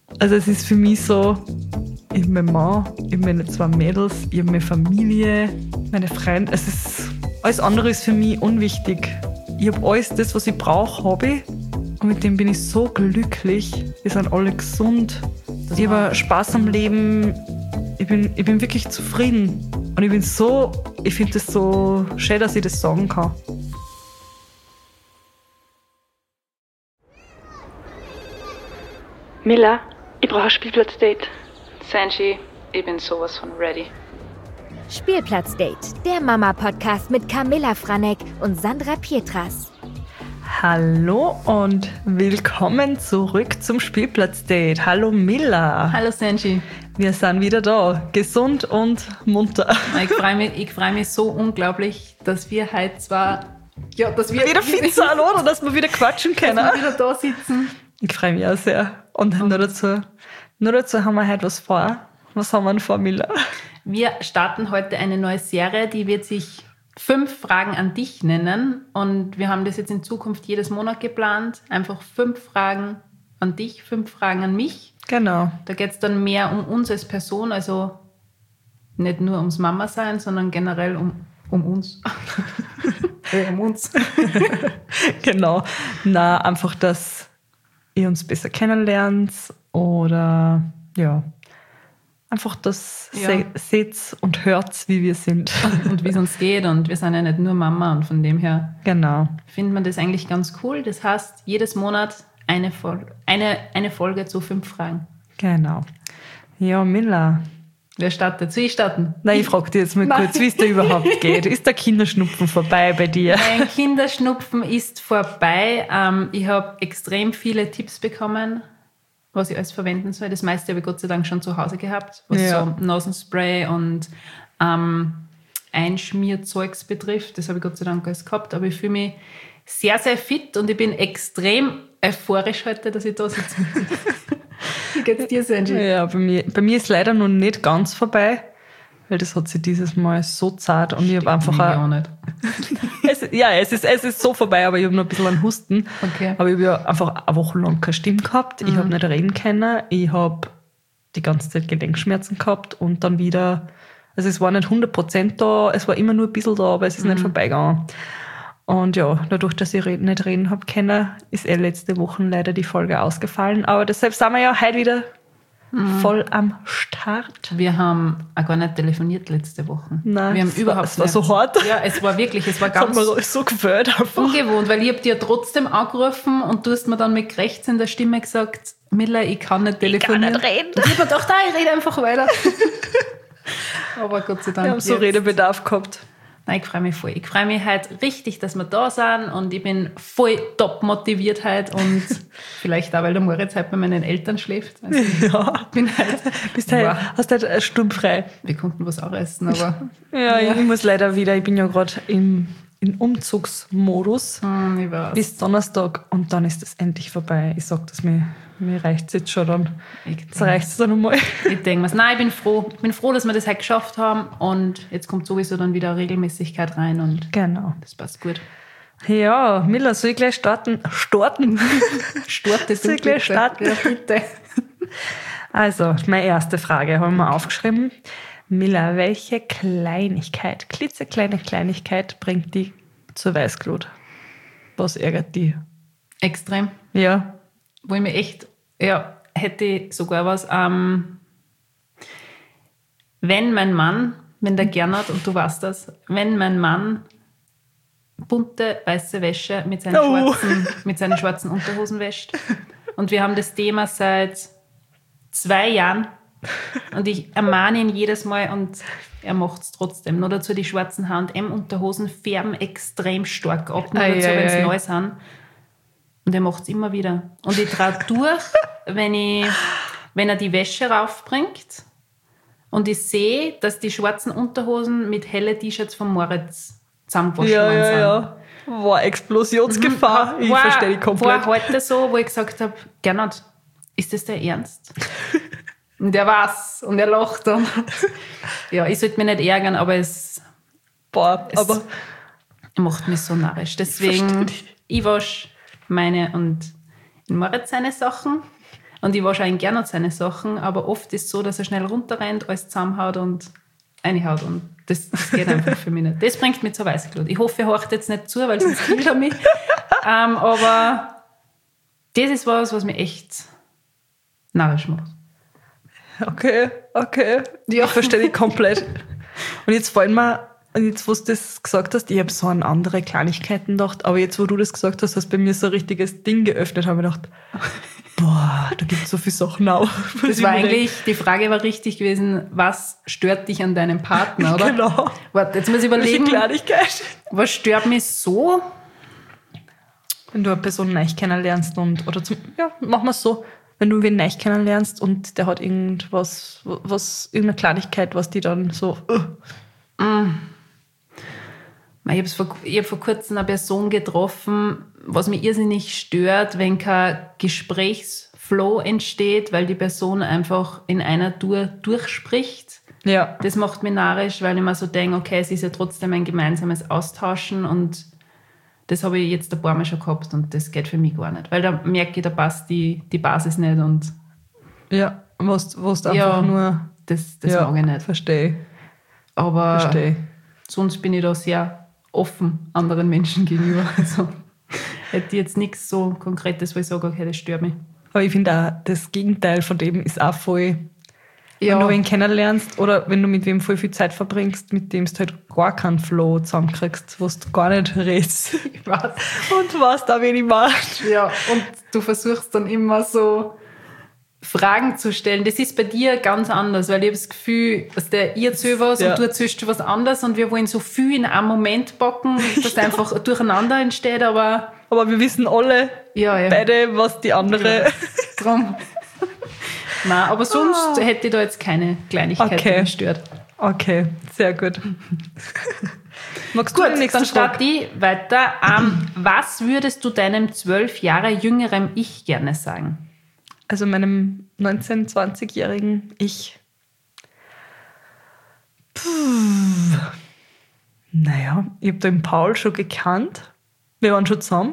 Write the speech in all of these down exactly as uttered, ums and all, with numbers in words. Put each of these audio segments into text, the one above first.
Also es ist für mich so, ich habe meinen Mann, ich habe meine zwei Mädels, ich habe meine Familie, meine Freunde. Es ist, alles andere ist für mich unwichtig. Ich habe alles das, was ich brauche, habe ich. Und mit dem bin ich so glücklich. Wir sind alle gesund. Das ich habe Spaß am Leben. Ich bin, ich bin wirklich zufrieden. Und ich bin so, ich finde es so schön, dass ich das sagen kann. Miller, ich brauche ein Spielplatzdate. Sanji, ich bin sowas von ready. Spielplatzdate, der Mama-Podcast mit Camilla Franek und Sandra Pietras. Hallo und willkommen zurück zum Spielplatzdate. Hallo Milla. Hallo Sanji. Wir sind wieder da, gesund und munter. Ich freue mich, ich freu mich so unglaublich, dass wir heute zwar... Ja, dass wir wieder fit sind, oder? Dass wir wieder quatschen können. Dass wir wieder da sitzen. Ich freue mich auch sehr. Und nur dazu, nur dazu haben wir heute was vor. Was haben wir denn vor, Milla? Wir starten heute eine neue Serie, die wird sich fünf Fragen an dich nennen. Und wir haben das jetzt in Zukunft jedes Monat geplant. Einfach fünf Fragen an dich, fünf Fragen an mich. Genau. Da geht es dann mehr um uns als Person, also nicht nur ums Mama-Sein, sondern generell um, um uns. um uns. Genau. Na, einfach, dass ihr uns besser kennenlernt oder ja, einfach das ja. se- seht und hört, wie wir sind. Und wie es uns geht, und wir sind ja nicht nur Mama, und von dem her genau. findet man das eigentlich ganz cool. Das heißt, jedes Monat eine, Fol- eine, eine Folge zu fünf Fragen. Genau. Ja, Milla. Wer startet? Soll ich starten? Nein, ich frage dich jetzt mal Nein. kurz, wie es da überhaupt geht. Ist der Kinderschnupfen vorbei bei dir? Mein Kinderschnupfen ist vorbei. Ähm, ich habe extrem viele Tipps bekommen, was ich alles verwenden soll. Das meiste habe ich Gott sei Dank schon zu Hause gehabt, was Ja. so Nasenspray und ähm, Einschmierzeugs betrifft. Das habe ich Gott sei Dank alles gehabt. Aber ich fühle mich sehr, sehr fit und ich bin extrem euphorisch heute, dass ich da sitze. Wie geht's dir, Sanji? Ja, bei mir, bei mir ist leider noch nicht ganz vorbei, weil das hat sich dieses Mal so zart und ich habe einfach Mir auch, auch nicht. es, ja, es ist, es ist so vorbei, aber ich habe noch ein bisschen einen Husten. Okay. Aber ich habe ja einfach eine Woche lang keine Stimme gehabt. Ich Mhm. habe nicht reden können. Ich habe die ganze Zeit Gelenkschmerzen gehabt und dann wieder, also es war nicht hundert Prozent da, es war immer nur ein bisschen da, aber es ist Mhm. nicht vorbeigegangen. Und ja, dadurch, dass ich red- nicht reden habe können, ist eh letzte Woche leider die Folge ausgefallen. Aber deshalb sind wir ja heute wieder voll am Start. Wir haben auch gar nicht telefoniert letzte Woche. Nein, wir haben es war- überhaupt es war nicht. so hart. Ja, es war wirklich, es war Das hat ganz mir so gefällt einfach. ungewohnt, weil ich habe dir trotzdem angerufen und du hast mir dann mit rechts in der Stimme gesagt, Miller, ich kann nicht telefonieren. nicht reden. Und ich habe mir gedacht, ah, ich rede einfach weiter. Aber Gott sei Dank. Wir haben so jetzt- Redebedarf gehabt. Nein, ich freue mich voll. Ich freue mich halt richtig, dass wir da sind, und ich bin voll top motiviert heute, und vielleicht auch, weil der Moritz halt bei meinen Eltern schläft. Also Ja. ich bin halt, Bist halt, wow, hast halt eine Stunde frei. wir konnten was auch essen, aber Ja, ich muss leider wieder, ich bin ja gerade im, im Umzugsmodus hm, ich weiß. bis Donnerstag und dann ist das endlich vorbei. Ich sag das, mir, mir reicht es jetzt schon dann. Ich Jetzt reicht es dann einmal. Ich denke mir, nein, ich bin froh. Ich bin froh, dass wir das heute geschafft haben, und jetzt kommt sowieso dann wieder Regelmäßigkeit rein, und Genau. das passt gut. Ja, Miller, soll ich gleich starten? Starten? Starte Soll ich gleich starten? Ja, bitte. Also, meine erste Frage haben wir aufgeschrieben. Miller, welche Kleinigkeit, klitzekleine Kleinigkeit bringt die zur Weißglut? Was ärgert die? Extrem. Ja. Wo ich mir echt, ja, hätte ich sogar was, ähm, wenn mein Mann, wenn der Gernot, und du weißt das, wenn mein Mann bunte weiße Wäsche mit seinen, Oh. schwarzen, mit seinen schwarzen Unterhosen wäscht, und wir haben das Thema seit zwei Jahren, und ich ermahne ihn jedes Mal, und er macht es trotzdem. Nur dazu, die schwarzen H und M-Unterhosen färben extrem stark ab, nur Ei, dazu, ei, wenn sie ei. neu sind. Und er macht es immer wieder. Und ich trage durch, wenn, ich, wenn er die Wäsche raufbringt und ich sehe, dass die schwarzen Unterhosen mit hellen T-Shirts von Moritz zusammengewaschen Ja, worden ja, sind. ja. War Explosionsgefahr. Ich war, verstehe die komplett. War heute so, wo ich gesagt habe, Gernot, ist das der Ernst? Und er weiß und er lacht dann. Ja, ich sollte mich nicht ärgern, aber es, Boah, es aber macht mich so narrisch. Deswegen, Verstehe ich, ich wasche meine und Moritz seine Sachen. Und ich wasche eigentlich gerne seine Sachen, aber oft ist es so, dass er schnell runterrennt, alles zusammenhaut und reinhaut. Und das, das geht einfach für mich nicht. Das bringt mich zur Weißglut. Ich hoffe, er horcht jetzt nicht zu, weil sonst killt er mich. ähm, aber das ist was, was mich echt narrisch macht. Okay, okay. Ja. Ich verstehe dich komplett. Und jetzt fallen mir, und jetzt, wo du das gesagt hast, ich habe so an andere Kleinigkeiten gedacht, aber jetzt, wo du das gesagt hast, hast bei mir so ein richtiges Ding geöffnet, habe ich gedacht, boah, da gibt es so viele Sachen auch. Das war eigentlich, die Frage war richtig gewesen, was stört dich an deinem Partner, oder? Genau. Warte, jetzt muss ich überlegen, Kleinigkeit. Was stört mich so? Wenn du eine Person neu kennenlernst und, oder zum, ja, machen wir es so, wenn du wen neu kennenlernst und der hat irgendwas, was, irgendeine Kleinigkeit, was die dann so, uh. Mm. Ich habe vor, ich hab vor kurzem eine Person getroffen, was mich irrsinnig stört, wenn kein Gesprächsflow entsteht, weil die Person einfach in einer Tour durchspricht. Ja. Das macht mich narrisch, weil ich mir so denke, okay, es ist ja trotzdem ein gemeinsames Austauschen und das habe ich jetzt ein paar Mal schon gehabt und das geht für mich gar nicht. Weil da merke ich, da passt die, die Basis nicht und ja, was du einfach ja, nur... Das, das ja, mag ich nicht. Verstehe. Aber Verstehe. sonst bin ich da sehr offen anderen Menschen gegenüber. Also hätte ich jetzt nichts so Konkretes, wo ich sage, okay, das stört mich. Aber ich finde auch, das Gegenteil von dem ist auch voll... Ja. Wenn du wen kennenlernst oder wenn du mit wem voll viel Zeit verbringst, mit dem du halt gar keinen Flow zusammenkriegst, wo du gar nicht redest. Ich weiß. Und weißt da, wen ich macht. Ja, und du versuchst dann immer so Fragen zu stellen. Das ist bei dir ganz anders, weil ich habe das Gefühl, dass der ich erzähle was ja. und du erzählst was anderes und wir wollen so viel in einem Moment packen, dass einfach durcheinander entsteht, aber... Aber wir wissen alle ja, ja. beide, was die andere... Ja. Drum. Nein, aber sonst ah. hätte ich da jetzt keine Kleinigkeiten okay. gestört. Okay, sehr gut. Magst gut, du die nächste dann starte ich weiter. Um, was würdest du deinem zwölf Jahre jüngeren Ich gerne sagen? Also meinem neunzehn-, zwanzigjährigen Ich. Puh. Naja, ich habe den Paul schon gekannt. Wir waren schon zusammen.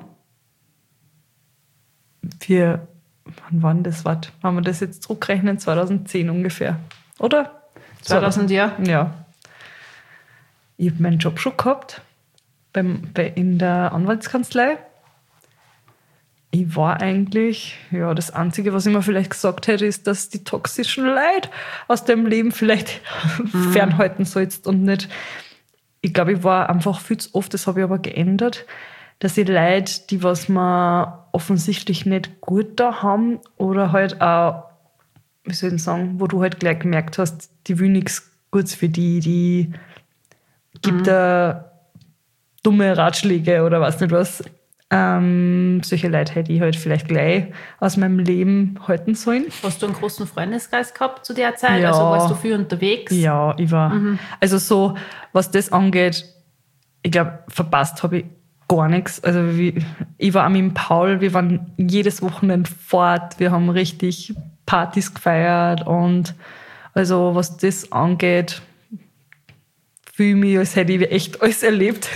Wir... Wann war denn das? Warte, wenn wir das jetzt zurückrechnen, zweitausendzehn ungefähr, oder? zweitausend, ja. Ja. Ich habe meinen Job schon gehabt beim, bei, in der Anwaltskanzlei. Ich war eigentlich, ja, das Einzige, was ich mir vielleicht gesagt hätte, ist, dass die toxischen Leute aus dem Leben vielleicht mhm. fernhalten sollst und nicht. Ich glaube, ich war einfach viel zu oft, das habe ich aber geändert, dass ich Leute, die was mir offensichtlich nicht gut da haben oder halt auch, wie soll ich sagen, wo du halt gleich gemerkt hast, die will nichts Gutes für die, die gibt mhm. da dumme Ratschläge oder was nicht was. Ähm, solche Leute hätte ich halt vielleicht gleich aus meinem Leben halten sollen. Hast du einen großen Freundeskreis gehabt zu der Zeit? Ja. Also warst du viel unterwegs? Ja, ich war. Mhm. Also so, was das angeht, ich glaube, verpasst habe ich gar nichts. Also wie, ich war auch mit dem Paul, wir waren jedes Wochenende fort, wir haben richtig Partys gefeiert und also was das angeht, fühle ich mich, als hätte ich echt alles erlebt.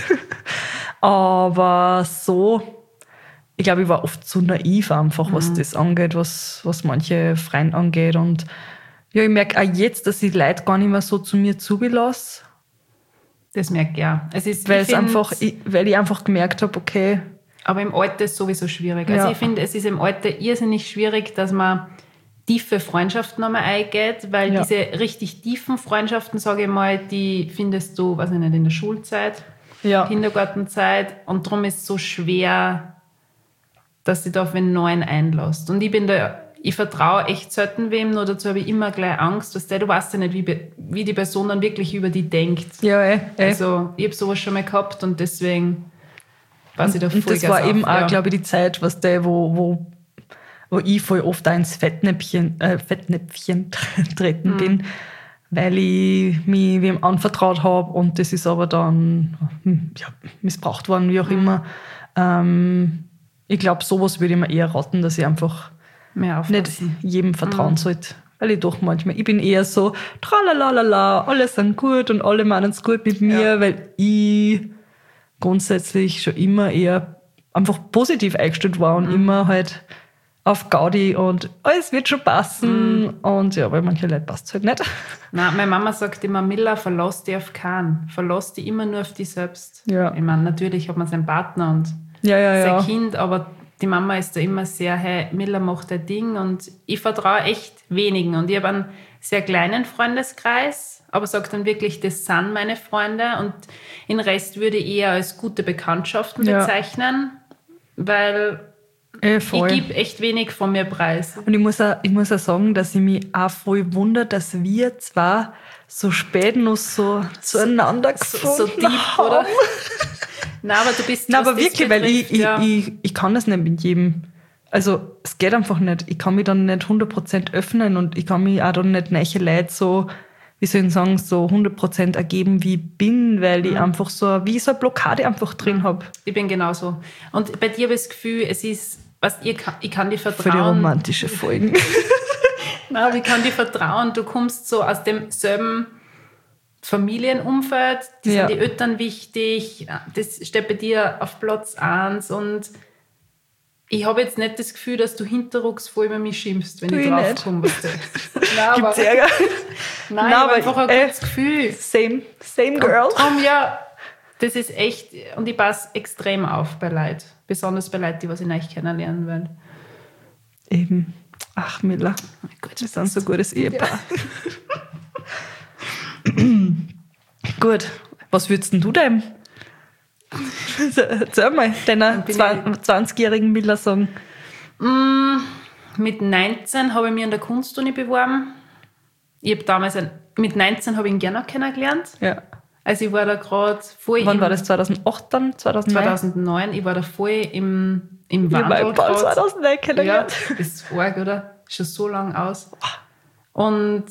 Aber so, ich glaube, ich war oft zu naiv einfach, was mhm. das angeht, was, was manche Freunde angeht. Und ja, ich merke auch jetzt, dass ich Leute gar nicht mehr so zu mir zugelasse. Das merke ich ja. Es ist, weil, es einfach, ich, weil ich einfach gemerkt habe, okay. Aber im Alter ist es sowieso schwierig. Also ja. ich finde, es ist im Alter irrsinnig schwierig, dass man tiefe Freundschaften nochmal eingeht, weil ja. diese richtig tiefen Freundschaften, sage ich mal, die findest du, weiß ich nicht, in der Schulzeit, ja. Kindergartenzeit und darum ist es so schwer, dass du da auf einen neuen einlässt. Und ich bin da, ich vertraue echt selten wem, nur dazu habe ich immer gleich Angst, dass der, du weißt ja nicht, wie, wie die Person dann wirklich über die denkt. Ja, eh, eh. Also ich habe sowas schon mal gehabt und deswegen weiß ich da voll Und das war auf, eben auch, ja. glaube ich, die Zeit, was der, wo, wo, wo ich voll oft auch ins Fettnäpfchen, äh, Fettnäpfchen treten mhm. bin, weil ich mich wem anvertraut habe und das ist aber dann ja, missbraucht worden, wie auch mhm. immer. Ähm, ich glaube, sowas würde ich mir eher raten, dass ich einfach mehr nicht jedem vertrauen mhm. sollte. Weil ich doch manchmal, ich bin eher so, tralalala, alle sind gut und alle meinen es gut mit mir, ja. weil ich grundsätzlich schon immer eher einfach positiv eingestellt war und mhm. immer halt auf Gaudi und alles wird schon passen. Mhm. Und ja, bei manchen Leuten passt es halt nicht. Nein, meine Mama sagt immer, Milla, verlass dich auf keinen. Verlass dich immer nur auf dich selbst. Ja. Ich meine, natürlich hat man seinen Partner und ja, ja, sein ja. Kind, aber die Mama ist da immer sehr, hey, Milla macht dein Ding und ich vertraue echt wenigen. Und ich habe einen sehr kleinen Freundeskreis, aber sage dann wirklich, das sind meine Freunde und den Rest würde ich eher als gute Bekanntschaften ja. bezeichnen, weil äh, ich gebe echt wenig von mir preis. Und ich muss, auch, ich muss auch sagen, dass ich mich auch voll wundere, dass wir zwar so spät noch so zueinander gefunden so, so deep, haben. Oder? Nein, aber du bist... Nein, aber wirklich, betrifft, weil ich, ja. ich, ich, ich kann das nicht mit jedem. Also es geht einfach nicht. Ich kann mich dann nicht hundert Prozent öffnen und ich kann mich auch dann nicht neue Leute so, wie soll ich sagen, so hundert Prozent ergeben, wie ich bin, weil ich mhm. einfach so, wie so eine Blockade einfach drin mhm. habe. Ich bin genauso. Und bei dir habe ich das Gefühl, es ist, was, ich, kann, ich kann dir vertrauen. Für die romantische Folgen. Nein, aber ich kann dir vertrauen. Du kommst so aus demselben Familienumfeld, die ja. sind die Eltern wichtig, das steht bei dir auf Platz eins und ich habe jetzt nicht das Gefühl, dass du hinterrucks voll über mich schimpfst, wenn du ich draufkomme. Gibt's Ärger? Nein, Nein, aber einfach ein äh, gutes Gefühl. Same, same girl. Und, um, ja, das ist echt, und ich passe extrem auf bei Leuten, besonders bei Leuten, die was ich neu kennenlernen will. Eben. Ach, Milla, oh Gott, wir sind so ein gutes Ehepaar. Ja. Gut, was würdest denn du deinem Erzähl mal, deiner zwanzigjährigen Milla sagen. Mm, mit neunzehn habe ich mich an der Kunstuni beworben. Ich habe damals, ein, mit neunzehn habe ich ihn gerne kennengelernt. Ja. Also ich war da gerade voll Wann im, war das, zweitausendacht dann? zweitausendneun? zweitausendneun, ich war da voll im, im Wandel. Ich habe zweitausendneun kennengelernt. Ja, das ist arg, oder? Schon so lang aus. Und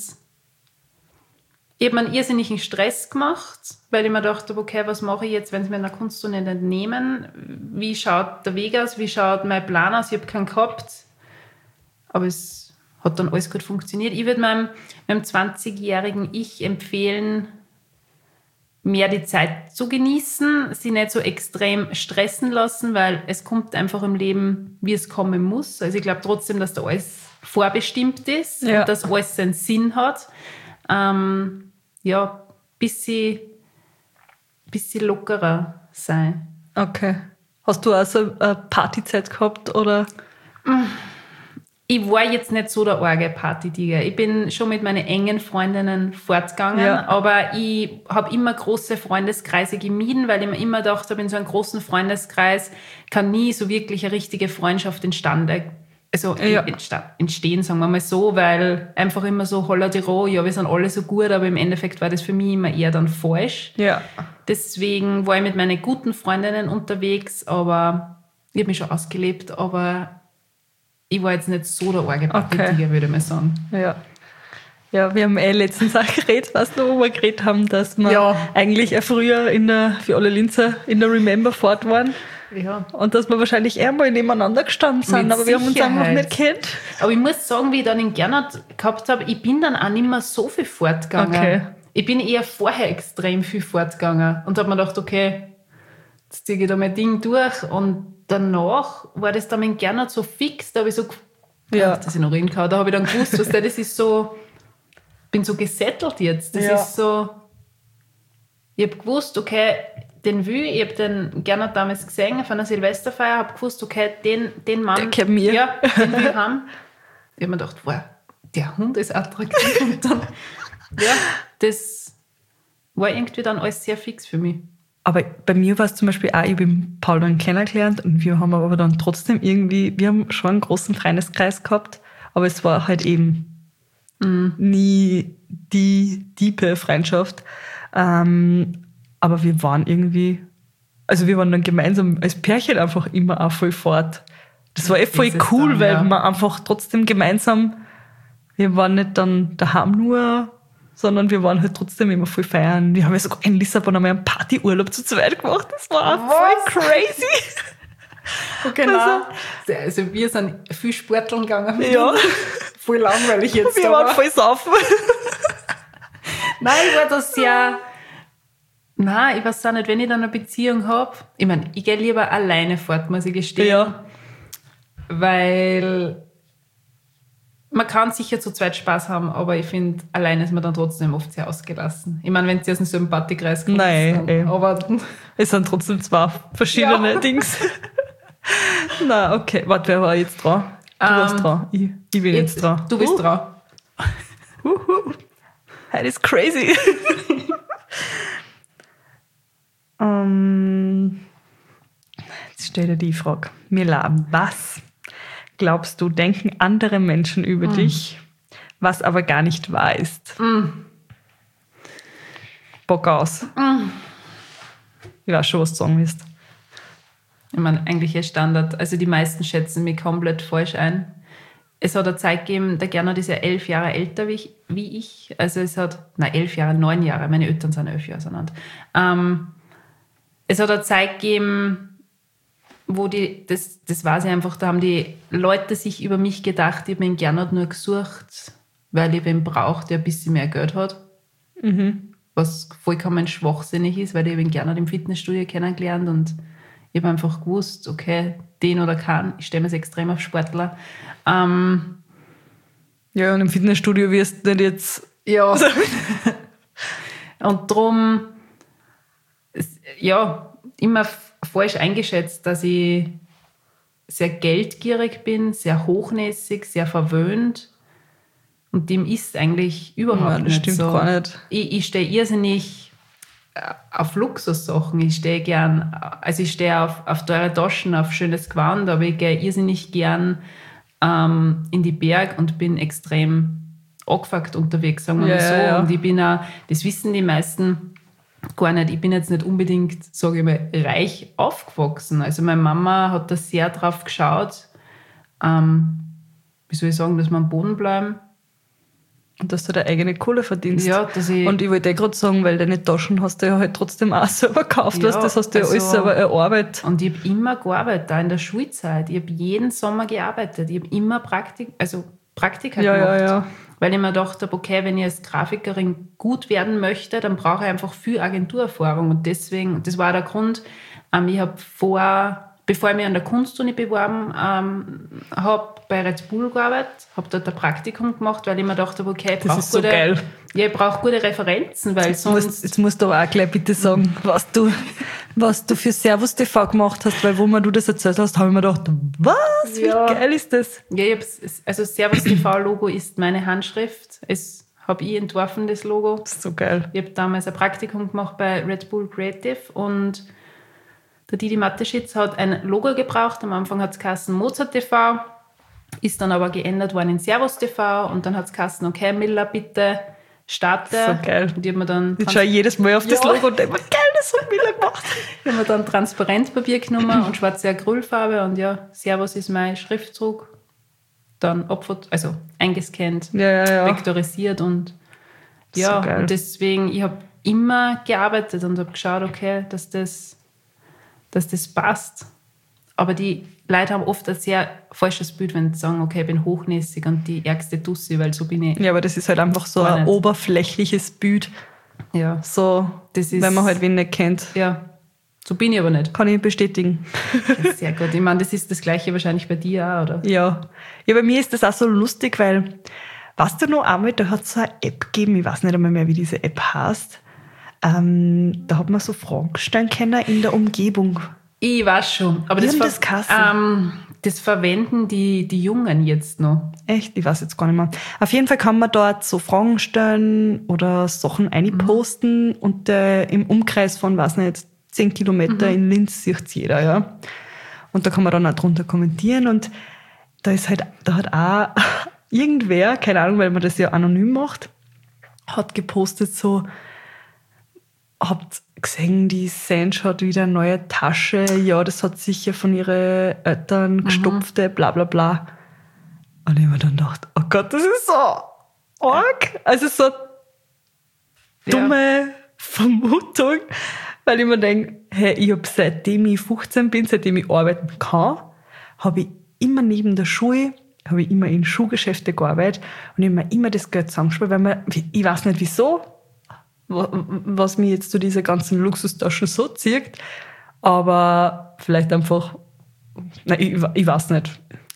ich habe mir einen irrsinnigen Stress gemacht, weil ich mir dachte, okay, was mache ich jetzt, wenn sie mir in der Kunstuni nicht nehmen? Wie schaut der Weg aus? Wie schaut mein Plan aus? Ich habe keinen gehabt. Aber es hat dann alles gut funktioniert. Ich würde meinem, meinem zwanzigjährigen Ich empfehlen, mehr die Zeit zu genießen, sie nicht so extrem stressen lassen, weil es kommt einfach im Leben, wie es kommen muss. Also ich glaube trotzdem, dass da alles vorbestimmt ist ja. und dass alles seinen Sinn hat. Ähm, ja, ein bisschen, bisschen lockerer sein. Okay. Hast du auch so eine Partyzeit gehabt, oder? Ich war jetzt nicht so der arge Partytiger. Ich bin schon mit meinen engen Freundinnen fortgegangen, ja. aber ich habe immer große Freundeskreise gemieden, weil ich mir immer gedacht habe, in so einem großen Freundeskreis kann nie so wirklich eine richtige Freundschaft entstanden Also ja. entstehen, sagen wir mal so, weil einfach immer so holla die roh, ja, wir sind alle so gut, aber im Endeffekt war das für mich immer eher dann falsch. Ja. Deswegen war ich mit meinen guten Freundinnen unterwegs, aber ich habe mich schon ausgelebt, aber ich war jetzt nicht so der arge Partytiger, okay. würde ich mal sagen. Ja. Ja, wir haben eh letztens auch geredet, weißt du, wo wir geredet haben, dass wir ja. eigentlich auch früher in der, für alle Linzer in der Remember fort waren. Ja. Und dass wir wahrscheinlich eher mal nebeneinander gestanden sind, Mit aber wir haben uns einfach nicht kennt. Aber ich muss sagen, wie ich dann in Gernot gehabt habe, ich bin dann auch nicht mehr so viel fortgegangen. Okay. Ich bin eher vorher extrem viel fortgegangen und habe mir gedacht, okay, jetzt ziehe ich da mein Ding durch. Und danach war das dann in Gernot so fix, da habe ich so, ja. dass ich noch reden kann, da habe ich dann gewusst, was das ist so, bin so gesettelt jetzt. Das ja. ist so, ich habe gewusst, okay, den will, ich habe den Gernot damals gesehen auf einer Silvesterfeier, habe gewusst, okay, den, den Mann, der kennt mir. Ja, den will ich haben. Ich habe mir gedacht, wow, der Hund ist attraktiv. Und dann, ja, das war irgendwie dann alles sehr fix für mich. Aber bei mir war es zum Beispiel auch, ich habe Paul dann kennengelernt und wir haben aber dann trotzdem irgendwie, wir haben schon einen großen Freundeskreis gehabt, aber es war halt eben mhm. nie die tiefe Freundschaft. Ähm, aber wir waren irgendwie, also wir waren dann gemeinsam als Pärchen einfach immer auch voll fort. Das war eh voll cool, dann, weil ja. wir einfach trotzdem gemeinsam, wir waren nicht dann daheim nur, sondern wir waren halt trotzdem immer voll feiern. Wir haben ja sogar in Lissabon einmal einen Partyurlaub zu zweit gemacht. Das war auch voll crazy. Genau. Also, also wir sind viel Sporteln gegangen. Ja. Voll langweilig jetzt. Wir waren voll saufen. Nein, ich war das sehr... Nein, ich weiß auch nicht, wenn ich dann eine Beziehung habe, ich meine, ich gehe lieber alleine fort, muss ich gestehen. Ja. weil man kann sicher zu zweit Spaß haben, aber ich finde, allein ist man dann trotzdem oft sehr ausgelassen. Ich meine, wenn es jetzt so im Partykreis kommt, Nein, dann, aber es sind trotzdem zwei verschiedene Ja. Dings. Na, okay. Warte, wer war jetzt dran? Du Ähm, warst dran. Ich, ich bin jetzt, dran. Du bist uh, dran. Uhu. Das ist crazy. um, jetzt stell dir die Frage. Mila, was glaubst du, denken andere Menschen über Mm. dich, was aber gar nicht wahr ist? Mm. Bock aus. Mm. Ich weiß schon, was du sagen willst. Ich meine, eigentlich ist Standard. Also die meisten schätzen mich komplett falsch ein. Es hat eine Zeit gegeben, der Gernot ist ja elf Jahre älter wie ich. Wie ich. Also es hat, nein, elf Jahre, neun Jahre. Meine Eltern sind elf Jahre auseinander. Ähm, es hat eine Zeit gegeben, wo die, das, das weiß ich einfach, da haben die Leute sich über mich gedacht, ich habe den Gernot nur gesucht, weil ich wen brauche, der ein bisschen mehr Geld hat. Mhm. Was vollkommen schwachsinnig ist, weil ich habe den Gernot im Fitnessstudio kennengelernt und ich habe einfach gewusst, okay, den oder keinen, ich stelle mir extrem auf Sportler. Ähm, Ja, und im Fitnessstudio wirst du nicht jetzt. ja. Und darum, ja, immer f- falsch eingeschätzt, dass ich sehr geldgierig bin, sehr hochnäsig, sehr verwöhnt. Und dem ist eigentlich überhaupt Nein, das nicht stimmt so. gar nicht. Ich, ich stehe irrsinnig auf Luxussachen. Ich stehe gern, also ich stehe auf, auf teure Taschen, auf schönes Gewand, aber ich gehe irrsinnig gern ähm, in die Berg und bin extrem angefuckt unterwegs, sagen wir Ja, mal so. ja, ja. Und ich bin auch, das wissen die meisten gar nicht, ich bin jetzt nicht unbedingt, sage ich mal, reich aufgewachsen. Also meine Mama hat da sehr drauf geschaut, ähm, wie soll ich sagen, dass wir am Boden bleiben. Und dass du deine eigene Kohle verdienst. Ja, dass ich- Und ich wollte eh gerade sagen, weil deine Taschen hast du ja halt trotzdem auch selber gekauft, Ja, weißt, das hast du ja also- alles selber erarbeitet. Und ich habe immer gearbeitet, auch in der Schulzeit. Ich habe jeden Sommer gearbeitet. Ich habe immer Praktik, also Praktika Ja, gemacht. ja, ja. Weil ich mir gedacht habe, okay, wenn ich als Grafikerin gut werden möchte, dann brauche ich einfach viel Agenturerfahrung. Und deswegen, das war auch der Grund, ähm, ich habe vor, bevor ich mich an der Kunstuni beworben ähm, habe, bei Red Bull gearbeitet, habe dort ein Praktikum gemacht, weil ich mir gedacht habe, okay, ich Das brauche ist so gute, geil. ja, ich brauche gute Referenzen, weil Jetzt musst, sonst... jetzt musst du aber auch gleich bitte sagen, was du, was du für Servus T V gemacht hast, weil wo mir du das erzählt hast, habe ich mir gedacht, was, wie Ja. geil ist das? Ja, ich hab's, also Servus T V-Logo ist meine Handschrift. Es habe ich entworfen, das Logo. Das ist so geil. Ich habe damals ein Praktikum gemacht bei Red Bull Creative und der Didi Mateschitz hat ein Logo gebraucht. Am Anfang hat es geheißen Mozart T V, ist dann aber geändert worden in Servus T V und dann hat es geheißen, okay, Miller, bitte starte. So geil. Und ich habe mir dann, Ich schaue jedes Mal auf das Ja. Logo und denke mir, geil, das hat Mila gemacht. ich hab mir dann Transparentpapier genommen und schwarze Acrylfarbe und ja, Servus ist mein Schriftzug. Dann abfot- also eingescannt, Ja, ja, ja. vektorisiert und ja, So geil. und deswegen, ich habe immer gearbeitet und habe geschaut, okay, dass das, dass das passt. Aber die Leute haben oft ein sehr falsches Bild, wenn sie sagen, okay, ich bin hochnäsig und die ärgste Tussi, weil so bin ich. Ja, aber das ist halt einfach so Gar ein nicht. oberflächliches Bild. Ja, So, Das ist- wenn man halt wen nicht kennt. ja. So bin ich aber nicht. Kann ich bestätigen. Ja, sehr gut. Ich meine, das ist das Gleiche wahrscheinlich bei dir auch, oder? Ja. Ja, bei mir ist das auch so lustig, weil, weißt du noch einmal, da hat es so eine App gegeben, ich weiß nicht einmal mehr, wie diese App heißt. Ähm, da hat man so Fragen stellen können in der Umgebung. Ich weiß schon. Aber Wie das, haben ver- das geheißen? ähm, das verwenden die, die Jungen jetzt noch. Echt? Ich weiß jetzt gar nicht mehr. Auf jeden Fall kann man dort so Fragen stellen oder Sachen einposten und äh, im Umkreis von, weiß nicht, zehn Kilometer in Linz sieht jeder, ja. Und da kann man dann auch drunter kommentieren und da ist halt, da hat auch irgendwer, keine Ahnung, weil man das ja anonym macht, hat gepostet so, habt gesehen, die Sange hat wieder eine neue Tasche, ja, das hat sicher von ihren Eltern gestopfte, bla bla bla. Und ich habe mir dann gedacht, oh Gott, das ist so arg. Also so Ja. dumme Vermutung, weil ich mir denke, hey, ich habe seitdem ich fünfzehn bin, seitdem ich arbeiten kann, habe ich immer neben der Schule, habe ich immer in Schuhgeschäfte gearbeitet und ich habe mir immer das Geld zusammengespart, weil man, ich weiß nicht wieso, wa- was mich jetzt zu dieser ganzen Luxustaschen so zieht, aber vielleicht einfach, nein, ich, ich weiß nicht.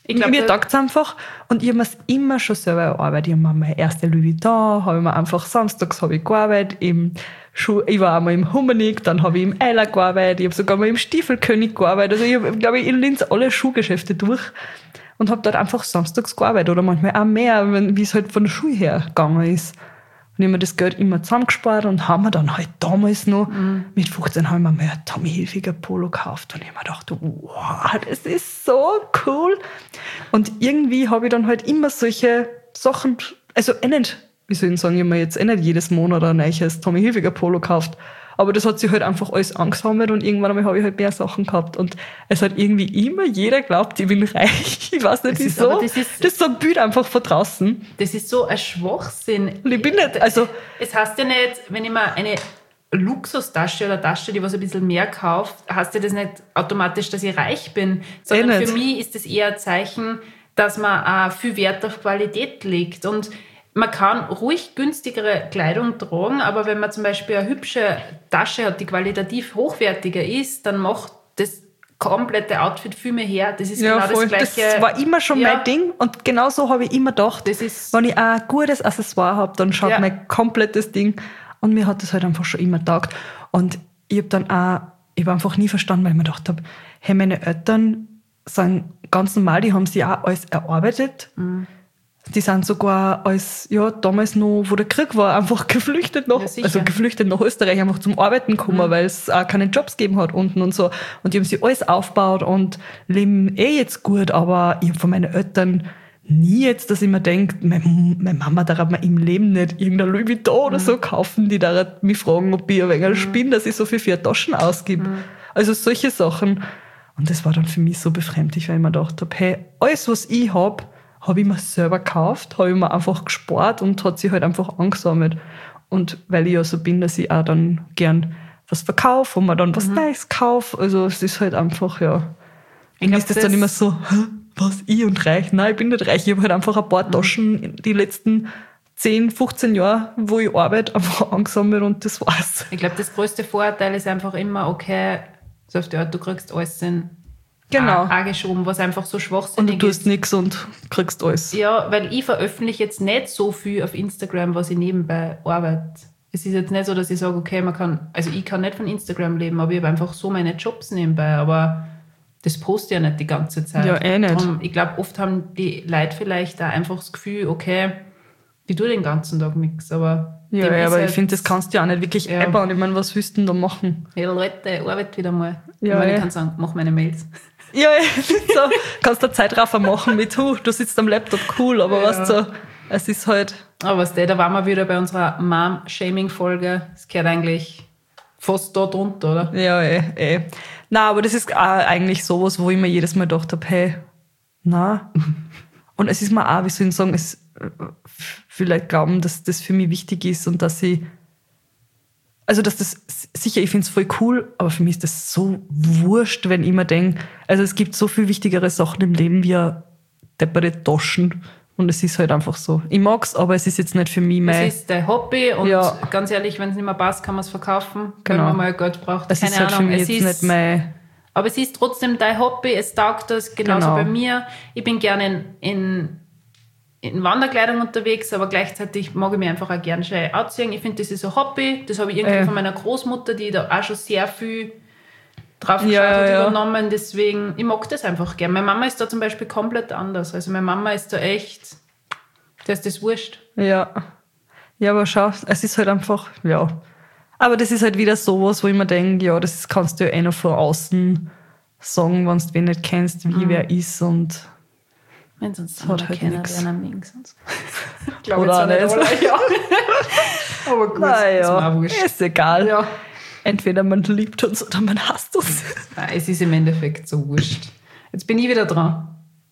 Ich glaub, mir da- taugt es einfach. Und ich habe mir es immer schon selber erarbeitet. Ich habe mir meine erste Louis Vuitton, habe ich mir einfach samstags habe ich gearbeitet. Im Schuh, ich war einmal im Hummernick, dann habe ich im Eiler gearbeitet. Ich habe sogar mal im Stiefelkönig gearbeitet. Also ich habe, glaube ich, in Linz alle Schuhgeschäfte durch und habe dort einfach samstags gearbeitet. Oder manchmal auch mehr, wenn- wie es halt von der Schule her gegangen ist. Und ich habe mir das Geld immer zusammengespart und haben wir dann halt damals noch, Mhm. mit fünfzehn haben wir mir ein Tommy Hilfiger Polo gekauft und ich habe mir gedacht, wow, das ist so cool. Und irgendwie habe ich dann halt immer solche Sachen, also eh nicht, wie soll ich sagen, ich habe mir jetzt eh nicht jedes Monat ein neues Tommy Hilfiger Polo gekauft, aber das hat sich halt einfach alles angesammelt und irgendwann einmal habe ich halt mehr Sachen gehabt und es hat irgendwie immer jeder glaubt, ich bin reich. Ich weiß nicht Das ist- wieso. aber das ist- das ist so ein Bild einfach von draußen. Das ist so ein Schwachsinn. Und ich bin nicht, also Es heißt ja nicht, wenn ich mir eine Luxustasche oder Tasche, die was ein bisschen mehr kauft, heißt ja das nicht automatisch, dass ich reich bin, sondern Eh nicht. für mich ist das eher ein Zeichen, dass man auch viel Wert auf Qualität legt. Und man kann ruhig günstigere Kleidung tragen, aber wenn man zum Beispiel eine hübsche Tasche hat, die qualitativ hochwertiger ist, dann macht das komplette Outfit viel mehr her. Das ist ja, genau voll. das Gleiche. Das war immer schon Ja. mein Ding und genau so habe ich immer gedacht, Das ist- wenn ich auch ein gutes Accessoire habe, dann schaut Ja. mein komplettes Ding und mir hat das halt einfach schon immer getaugt. Und ich habe dann auch, ich habe einfach nie verstanden, weil ich mir gedacht habe, hey, meine Eltern sind ganz normal, die haben sich auch alles erarbeitet. Mhm. Die sind sogar als, ja, damals noch, wo der Krieg war, einfach geflüchtet nach, Ja, sicher. also geflüchtet nach Österreich, einfach zum Arbeiten gekommen, weil es auch keine Jobs gegeben hat unten und so. Und die haben sich alles aufgebaut und leben eh jetzt gut, aber ich habe von meinen Eltern nie jetzt, dass ich mir denke, meine, meine Mama darf mir im Leben nicht irgendein Louis Vuitton oder so kaufen, die darf mich fragen, ob ich ein wenig spinne, dass ich so viel für ihre Taschen ausgebe. Also solche Sachen. Und das war dann für mich so befremdlich, weil ich mir gedacht habe, hey, alles, was ich habe, habe ich mir selber gekauft, habe ich mir einfach gespart und hat sich halt einfach angesammelt. Und weil ich ja so bin, dass ich auch dann gern was verkaufe und mir dann was Neues kaufe, also es ist halt einfach, ja. Ich Und glaub, ist das dann das- immer so, hä, was, ich und reich? Nein, ich bin nicht reich. Ich habe halt einfach ein paar Taschen in die letzten zehn, fünfzehn Jahre, wo ich arbeite, einfach angesammelt und das war's. Ich glaube, das größte Vorteil ist einfach immer, okay, so auf die Art, du kriegst alles in Genau. A- angeschoben, was einfach so Und du schwachsinnig tust ist. nichts und kriegst alles. Ja, weil ich veröffentliche jetzt nicht so viel auf Instagram, was ich nebenbei arbeite. Es ist jetzt nicht so, dass ich sage, okay, man kann, also ich kann nicht von Instagram leben, aber ich habe einfach so meine Jobs nebenbei, aber das poste ich ja nicht die ganze Zeit. Ja, eh nicht. Darum, ich glaube, oft haben die Leute vielleicht auch einfach das Gefühl, okay, ich tue den ganzen Tag nichts, aber Ja, dem ja ist aber halt- ich finde, das kannst du ja auch nicht wirklich Ja. äppern. Ich meine, was willst du denn da machen? Ja, Leute, arbeit wieder mal. Ja, ich meine, eh. ich kann sagen, mach meine Mails. Ja, so, kannst du Zeitraffer machen mit, hu, du sitzt am Laptop, cool, aber Ja. weißt du, es ist halt, Aber was der, da waren wir wieder bei unserer Mom-Shaming-Folge. Das gehört eigentlich fast da drunter, oder? ja, eh, eh. Na, aber das ist auch eigentlich sowas, wo ich mir jedes Mal gedacht habe, hey, na. Und es ist mir auch, wie soll ich sagen, es äh, vielleicht glauben, dass das für mich wichtig ist und dass ich, also dass das, sicher, ich finde es voll cool, aber für mich ist das so wurscht, wenn ich mir denke, also es gibt so viel wichtigere Sachen im Leben wie ein depperte Taschen. Und es ist halt einfach so. Ich mag's, aber es ist jetzt nicht für mich mein... Es ist dein Hobby und Ja. ganz ehrlich, wenn es nicht mehr passt, kann man es verkaufen, Genau. wenn man mal Geld braucht. Es Keine ist halt Ahnung. für mich es jetzt ist, nicht mein... aber es ist trotzdem dein Hobby, es taugt das, genauso Genau. bei mir. Ich bin gerne in, in, in Wanderkleidung unterwegs, aber gleichzeitig mag ich mich einfach auch gerne schön anziehen. Ich finde, das ist ein Hobby, das habe ich irgendwie Äh. von meiner Großmutter, die da auch schon sehr viel drauf Ja, geschaut hat, ja, ja. übernommen. Deswegen, ich mag das einfach gerne. Meine Mama ist da zum Beispiel komplett anders. Also meine Mama ist da echt, der ist das wurscht. Ja. Ja, aber schau, es ist halt einfach, ja. Aber das ist halt wieder sowas, wo ich mir denke, ja, das kannst du ja eh noch von außen sagen, wenn du wen nicht kennst, wie Mhm. wer ist und... Wenn sonst hat halt keiner nix. wer links sonst. Oder auch nicht. Ja. Aber gut, ist mir auch Naja, wurscht. ist egal. Ja. Entweder man liebt uns oder man hasst uns. Nein, es ist im Endeffekt so wurscht. Jetzt bin ich wieder dran.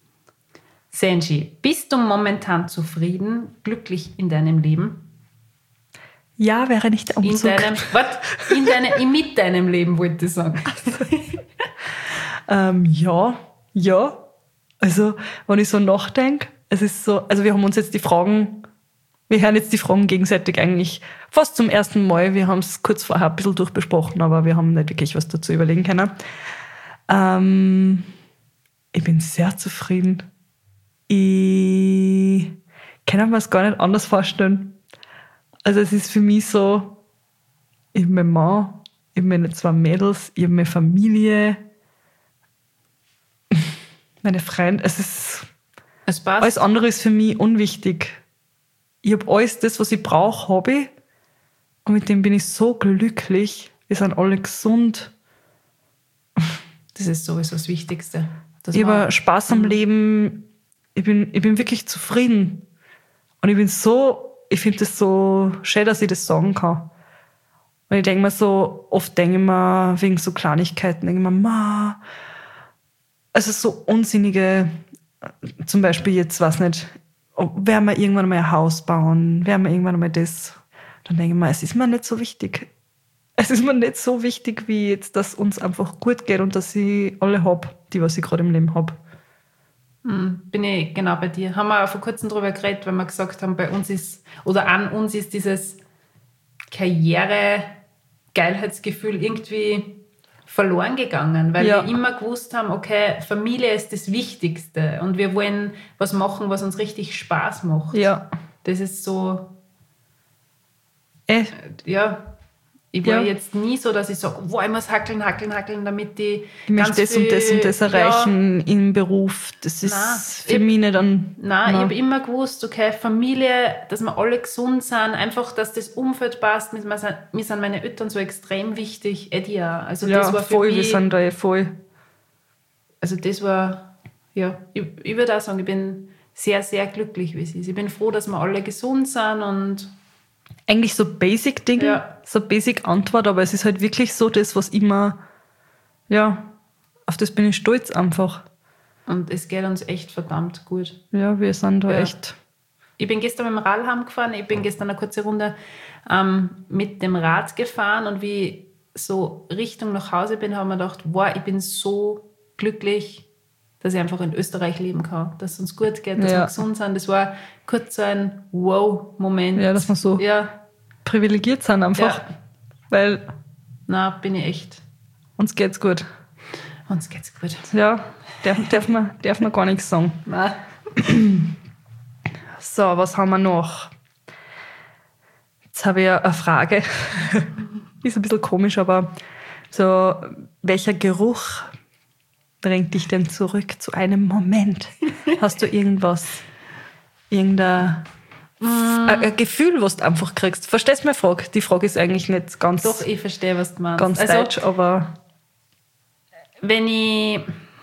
Senji, bist du momentan zufrieden, glücklich in deinem Leben? Ja, wäre nicht der In Umzug. deinem, was? In deinem, in mit deinem Leben, wollte ich sagen. Ähm, ja, ja. Also, wenn ich so nachdenke, es ist so, also wir haben uns jetzt die Fragen, wir hören jetzt die Fragen gegenseitig eigentlich fast zum ersten Mal. Wir haben es kurz vorher ein bisschen durchbesprochen, aber wir haben nicht wirklich was dazu überlegen können. Ähm, ich bin sehr zufrieden. ich kann mir das gar nicht anders vorstellen. Also es ist für mich so, ich habe meinen Mann, ich habe meine zwei Mädels, ich habe meine Familie, meine Freunde. Es ist, Es passt. alles andere ist für mich unwichtig. Ich habe alles das, was ich brauche, habe ich. Und mit dem bin ich so glücklich. Wir sind alle gesund. Das ist sowieso das Wichtigste. dass Ich man- habe Spaß am Leben. Ich bin, ich bin wirklich zufrieden. Und ich bin so, ich finde das so schön, dass ich das sagen kann. Und ich denke mir so, oft denke ich mir, wegen so Kleinigkeiten, denke ich mir, ma, also so unsinnige, zum Beispiel jetzt, weiß nicht, ob- werden wir irgendwann mal ein Haus bauen, werden wir irgendwann mal das, dann denke ich mir, es ist mir nicht so wichtig. Es ist mir nicht so wichtig, wie jetzt, dass uns einfach gut geht und dass ich alle habe, die, was ich gerade im Leben habe. Bin ich genau bei dir. Haben wir auch vor kurzem darüber geredet, weil wir gesagt haben, bei uns ist, oder an uns ist dieses Karriere-Geilheitsgefühl irgendwie verloren gegangen, weil Ja. wir immer gewusst haben, okay, Familie ist das Wichtigste und wir wollen was machen, was uns richtig Spaß macht. Ja. Das ist so, Eh, ja, ich war Ja. jetzt nie so, dass ich sage, wow, ich muss hackeln, hackeln, hackeln, damit ich ich möchte das und das und das erreichen im Beruf. Das ist Nein, für ich- mich nicht an. Nein, ich habe immer gewusst, okay, Familie, dass wir alle gesund sind, einfach, dass das Umfeld passt. Mir sind, mir sind meine Eltern so extrem wichtig, Eddie auch. Also Ja, das war für voll, wir mich, sind da eh voll. also das war, ja, ich, ich würde auch sagen, ich bin sehr, sehr glücklich, wie es ist. Ich bin froh, dass wir alle gesund sind und Eigentlich so Basic-Ding, Ja. so Basic-Antwort, aber es ist halt wirklich so das, was immer, ja, auf das bin ich stolz einfach. und es geht uns echt verdammt gut. Ja, wir sind da Ja. echt. Ich bin gestern mit dem Rad heimgefahren, ich bin gestern eine kurze Runde ähm, mit dem Rad gefahren und wie ich so Richtung nach Hause bin, habe ich mir gedacht, wow, ich bin so glücklich, dass ich einfach in Österreich leben kann, dass es uns gut geht, dass Ja. wir gesund sind. Das war kurz so ein Wow-Moment. Ja, dass wir so Ja, privilegiert sind einfach, Ja. weil na, bin ich echt. uns geht's gut. Uns geht's gut. Ja, darf, darf, man, darf man gar nichts sagen. Na, So, was haben wir noch? Jetzt habe ich ja eine Frage. Ist ein bisschen komisch, aber so, welcher Geruch bringt dich denn zurück zu einem Moment? Hast du irgendwas, irgendein ein, ein Gefühl, was du einfach kriegst? Verstehst du meine Frage? Die Frage ist eigentlich nicht ganz, doch, ich verstehe, was du meinst. ganz Also, deutsch, aber wenn ich,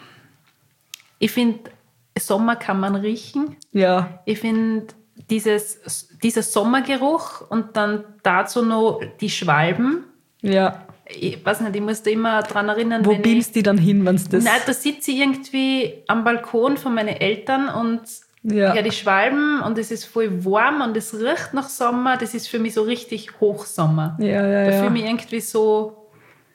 ich finde, Sommer kann man riechen. ja, Ich finde dieses, dieser Sommergeruch und dann dazu noch die Schwalben. ja. Ich weiß nicht, ich muss da immer dran erinnern, Wo wenn ich, beamst die dann hin, wenn es das... nein, da sitze ich irgendwie am Balkon von meinen Eltern und Ja. höre die Schwalben und es ist voll warm und es riecht nach Sommer. Das ist für mich so richtig Hochsommer. ja, ja, Da ja. fühle ich mich irgendwie so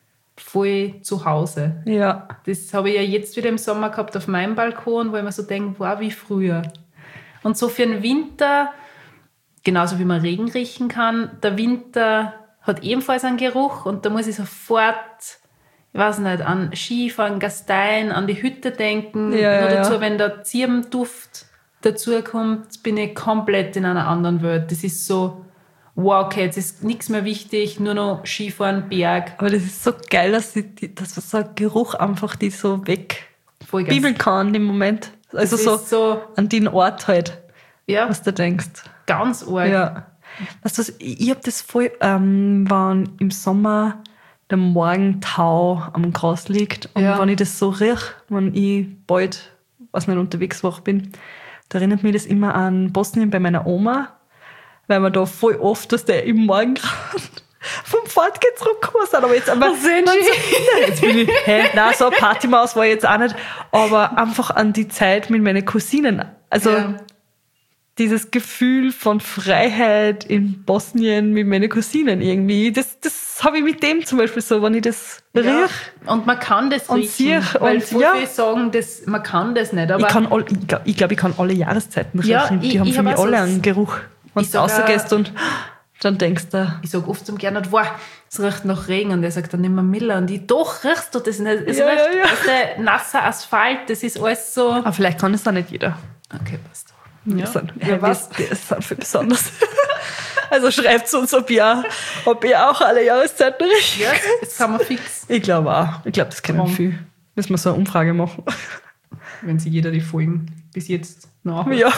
voll zu Hause. ja. Das habe ich ja jetzt wieder im Sommer gehabt auf meinem Balkon, wo ich mir so denke, wow, wie früher. Und so für den Winter, genauso wie man Regen riechen kann, der Winter hat ebenfalls einen Geruch und da muss ich sofort, ich weiß nicht, an Skifahren, Gastein, an die Hütte denken. Ja, ja, Nur dazu, ja. wenn der Zirbenduft dazu kommt, bin ich komplett in einer anderen Welt. Das ist so, wow, okay, jetzt ist nichts mehr wichtig, nur noch Skifahren, Berg, Aber das ist so geil, dass, die, die- dass so ein Geruch einfach die so Vollgas. wegbibeln kann im Moment. Also Das so, ist so, an den Ort halt, ja, was du denkst. ganz arg. Ja. Weißt du was, ich, ich habe das voll, ähm, wenn im Sommer der Morgentau am Gras liegt und Ja. wenn ich das so riech, wenn ich bald, was nicht, unterwegs war bin, da erinnert mich das immer an Bosnien bei meiner Oma, weil wir da voll oft, dass der im Morgengrad vom Fortgehen zurückgekommen sind. Aber jetzt aber, sind Ja, jetzt bin ich, hä, nein, so eine Partymaus war ich jetzt auch nicht, aber einfach an die Zeit mit meinen Cousinen. Also Ja. dieses Gefühl von Freiheit in Bosnien mit meinen Cousinen irgendwie, das, das habe ich mit dem zum Beispiel so, wenn ich das Ja. riech. Und man kann das Und riechen, siech weil und viele ja. sagen, das, man kann das nicht. Aber Ich kann all, ich glaube, ich, glaub, ich kann alle Jahreszeiten riechen. Ja, Die ich- haben ich für hab mich auch so alle das- einen Geruch. Wenn Ich du sag rausgehst und dann denkst du, ich sage oft zum Gernot, wow, es riecht nach Regen. Und er sagt dann immer Miller. Und ich, doch, riechst du das nicht? Es Ja, riecht ja, ja. aus der nasser Asphalt. Das ist alles so. aber vielleicht kann es da nicht jeder. Okay, passt. Wir Ja. sind, Ja, ja, was? wir, wir sind viel besonders. Also schreibt uns, ob ihr, ob ihr auch alle Jahreszeiten richtig Ja, das kann man fix. Ich glaube auch. Ich glaube, das kennen Warum? viel. Müssen wir so eine Umfrage machen. Wenn sich jeder die Folgen bis jetzt nachhört. Ja,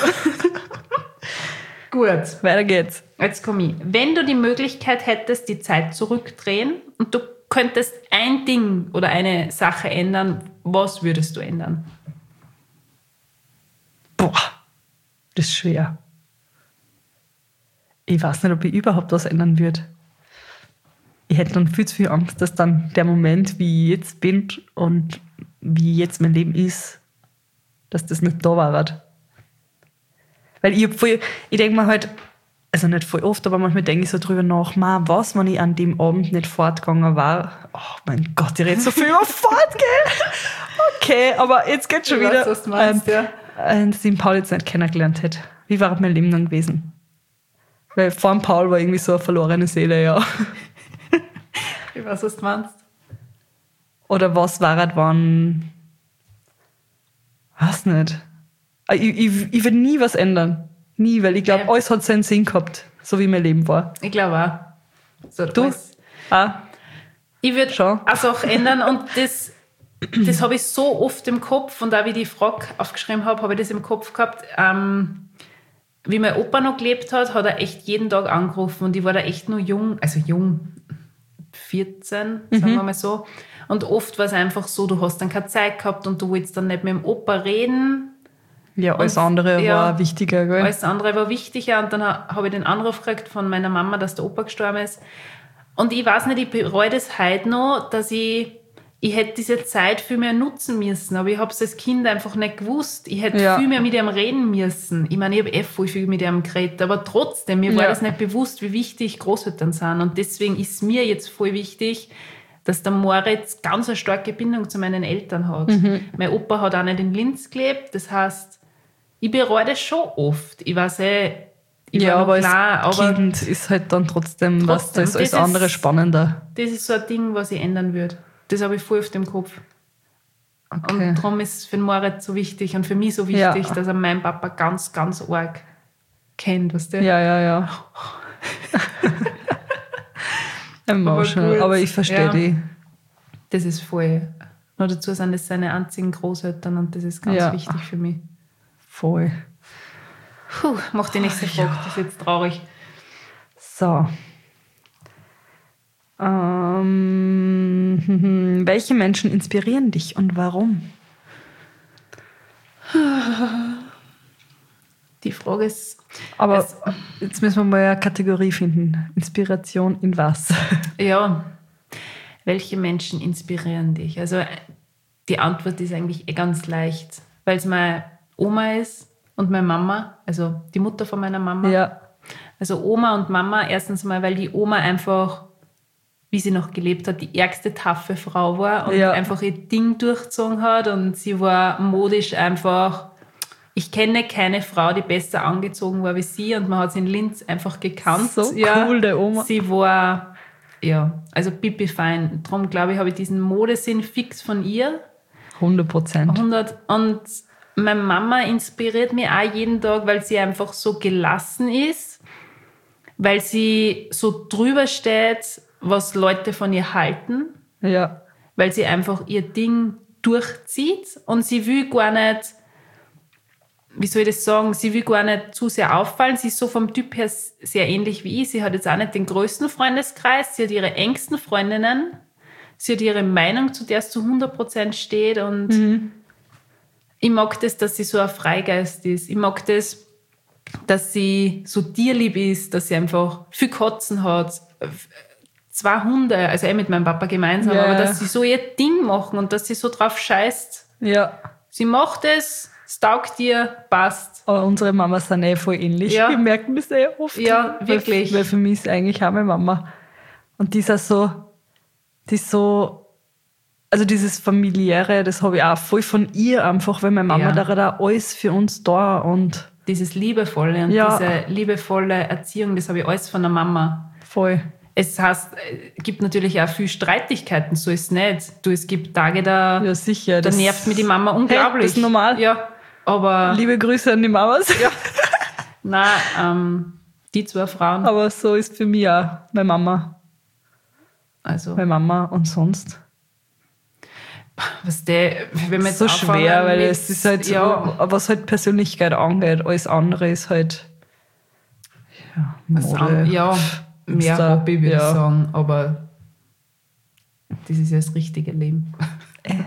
Gut. weiter geht's. Jetzt komme ich. Wenn du die Möglichkeit hättest, die Zeit zurückdrehen und du könntest ein Ding oder eine Sache ändern, was würdest du ändern? Boah, das ist schwer. Ich weiß nicht, ob ich überhaupt was ändern würde. Ich hätte dann viel zu viel Angst, dass dann der Moment, wie ich jetzt bin und wie jetzt mein Leben ist, dass das nicht da war. Weil ich, hab voll, ich denke mir halt, also nicht voll oft, aber manchmal denke ich so drüber nach, ma, was, wenn ich an dem Abend nicht fortgegangen war. Oh mein Gott, ich rede so viel über Fortgehen. Okay, aber jetzt geht's schon Ich wieder. weiß, was du meinst, ja. ähm, dass ich den Paul jetzt nicht kennengelernt hätte. Wie war mein Leben dann gewesen? Weil vor dem Paul war irgendwie so eine verlorene Seele, ja. Ich weiß, was du meinst. Oder was war es, wann... Weiß nicht. Ich, ich, ich würde nie was ändern. Nie, weil ich glaube, Ja. alles hat seinen Sinn gehabt, so wie mein Leben war. Ich glaube auch. So, Du? alles. Ah, Ich würde Schon. eine Sache ändern und das, das habe ich so oft im Kopf und auch wie ich die Frage aufgeschrieben habe, habe ich das im Kopf gehabt. Ähm, wie mein Opa noch gelebt hat, hat er echt jeden Tag angerufen und ich war da echt nur jung, also jung, vierzehn, sagen wir mal so. Und oft war es einfach so, du hast dann keine Zeit gehabt und du wolltest dann nicht mit dem Opa reden. ja, alles Und- andere ja. war wichtiger, gell? Alles andere war wichtiger und dann ha- habe ich den Anruf gekriegt von meiner Mama, dass der Opa gestorben ist. Und ich weiß nicht, ich bereue das heute noch, dass ich, ich hätte diese Zeit viel mehr nutzen müssen, aber ich habe es als Kind einfach nicht gewusst. Ich hätte Ja. viel mehr mit ihm reden müssen. Ich meine, ich habe eh voll viel mit ihm geredet, aber trotzdem, mir war Ja. das nicht bewusst, wie wichtig Großeltern sind. Und deswegen ist mir jetzt voll wichtig, dass der Moritz ganz eine starke Bindung zu meinen Eltern hat. Mhm. Mein Opa hat auch nicht in Linz gelebt, das heißt, ich bereue das schon oft. Ich weiß eh, ich ja, war aber noch klar, als aber Kind ist halt dann trotzdem, was Trotzdem, das als das ist- andere spannender. das ist so ein Ding, was ich ändern würde. Das habe ich voll auf dem Kopf. Okay. Und darum ist es für den Moritz so wichtig und für mich so wichtig, Ja. dass er meinen Papa ganz, ganz arg kennt, weißt du? Ja, ja, ja. Emotional, gut. aber ich verstehe Ja. die. Das ist voll. Noch dazu sind das seine einzigen Großeltern und das ist ganz Ja. wichtig für mich. Voll. Puh, mach die nächste Frage, das ist jetzt traurig. So. Ähm, welche Menschen inspirieren dich und warum? Die Frage ist, Aber Es- jetzt müssen wir mal eine Kategorie finden. Inspiration in was? ja, welche Menschen inspirieren dich? Also die Antwort ist eigentlich eh ganz leicht, weil es meine Oma ist und meine Mama, also die Mutter von meiner Mama. Ja, Also Oma und Mama, erstens mal, weil die Oma einfach, wie sie noch gelebt hat, die ärgste taffe Frau war und Ja. einfach ihr Ding durchgezogen hat und sie war modisch einfach, ich kenne keine Frau, die besser angezogen war wie sie und man hat sie in Linz einfach gekannt. So cool, der Oma. Sie war, ja, also pipi fein. Darum glaube ich, habe ich diesen Modesinn fix von ihr. hundert Prozent. hundert Und meine Mama inspiriert mich auch jeden Tag, weil sie einfach so gelassen ist, weil sie so drüber steht, was Leute von ihr halten, Ja, weil sie einfach ihr Ding durchzieht und sie will gar nicht, wie soll ich das sagen, sie will gar nicht zu sehr auffallen. Sie ist so vom Typ her sehr ähnlich wie ich. Sie hat jetzt auch nicht den größten Freundeskreis, sie hat ihre engsten Freundinnen, sie hat ihre Meinung, zu der sie zu hundert Prozent steht und ich mag das, dass sie so ein Freigeist ist. Ich mag das, dass sie so tierlieb ist, dass sie einfach viel Katzen hat, zwei Hunde, also eh mit meinem Papa gemeinsam, Ja. aber dass sie so ihr Ding machen und dass sie so drauf scheißt. ja. Sie macht es, es taugt ihr, passt. Aber unsere Mamas sind eh voll ähnlich. Ja. Wir merken das eh oft. Ja, wirklich. Weil, weil für mich ist eigentlich auch meine Mama. Und die ist auch so, die ist so, also dieses Familiäre, das habe ich auch voll von ihr einfach, weil meine Mama Ja. da hat auch alles für uns da und Dieses Liebevolle und Ja. diese liebevolle Erziehung, das habe ich alles von der Mama. voll. Es heißt, es gibt natürlich auch viel Streitigkeiten, so ist es nicht. Du, es gibt Tage, da, Ja, sicher. da das- nervt mich die Mama unglaublich. Hey, das ist normal. Ja. Aber Liebe Grüße an die Mamas. ja. Nein, ähm, die zwei Frauen. Aber so ist für mich auch meine Mama. Also, Meine Mama und sonst. was der, wenn man jetzt so schwer, anfangen weil mit- es ist halt so, ja, was halt Persönlichkeit angeht, alles andere ist halt ja, was Mode. an, ja mehr Insta, Hobby, würde ja. ich sagen, aber das ist ja das richtige Leben. Äh.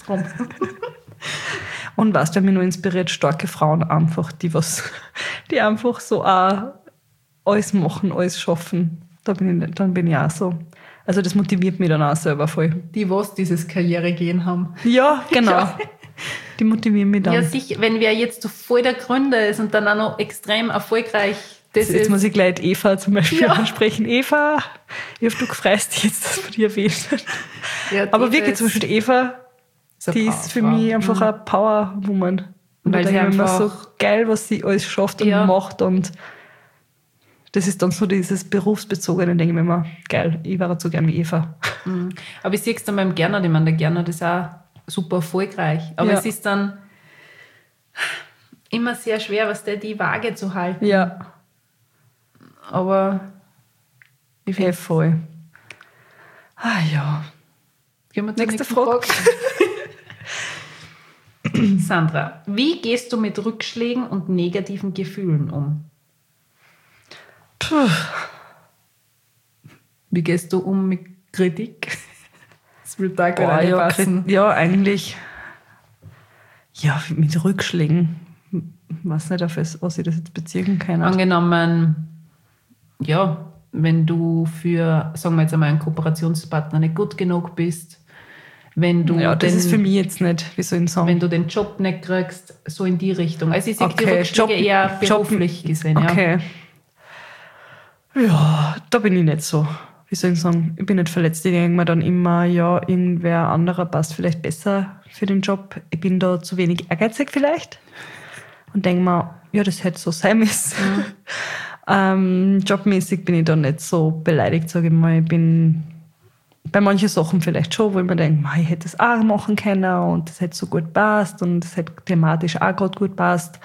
Und weißt du, wer mich nur inspiriert? Starke Frauen einfach, die was, die einfach so auch alles machen, alles schaffen. Da bin ich, dann bin ich auch so. Also das motiviert mich dann auch selber voll. Die, was dieses Karrieregehen haben. Ja, genau. Ja. Die motivieren mich dann. Ja, sicher, wenn wer jetzt so voll der Gründer ist und dann auch noch extrem erfolgreich, das Also jetzt ist... muss ich gleich die Eva zum Beispiel Ja. ansprechen. Eva, ich hoffe, du freust dich jetzt, dass wir die erwähnt haben. Ja, die Aber wirklich, ist- zum Beispiel die Eva, ist eine die ist für Powerfrau. mich einfach Mhm. eine Power-Woman. Und Weil da sie denke ich mir immer so einfach- geil, was sie alles schafft und Ja. macht. Und das ist dann so dieses Berufsbezogene, denke ich mir immer, geil, ich wäre so gern wie Eva. Mhm. Aber ich sehe es dann beim Gernot, ich meine, der Gernot ist auch super erfolgreich. Aber Ja. es ist dann immer sehr schwer, was der die Waage zu halten. Ja, Aber ich eh finde, voll. Ah ja. gehen wir zur Nächste nächsten Frage. Sandra, wie gehst du mit Rückschlägen und negativen Gefühlen um? Puh. Wie gehst du um mit Kritik? Das wird da Boah, gerade ja, passen. Kri- ja, eigentlich. Ja, mit Rückschlägen. weiß nicht, auf was, was ich das jetzt beziehen kann. Angenommen, ja, wenn du für, sagen wir jetzt einmal, einen Kooperationspartner nicht gut genug bist, wenn du, Ja, das den, ist für mich jetzt nicht, wie soll ich sagen. wenn du den Job nicht kriegst, so in die Richtung. Also ich sehe die Okay, Rückschläge Job- eher Job- beruflich gesehen. Ja. Okay. Ja, da bin ich nicht so. Wie soll ich sagen? Ich bin nicht verletzt. Ich denke mir dann immer, ja, irgendwer anderer passt vielleicht besser für den Job. Ich bin da zu wenig ehrgeizig vielleicht. Und denke mir, ja, das hätte so sein müssen. Mhm. ähm, jobmäßig bin ich da nicht so beleidigt, sage ich mal. Ich bin bei manchen Sachen vielleicht schon, wo ich mir denke, mei, ich hätte das auch machen können und das hätte so gut passt und das hätte thematisch auch gerade gut passt.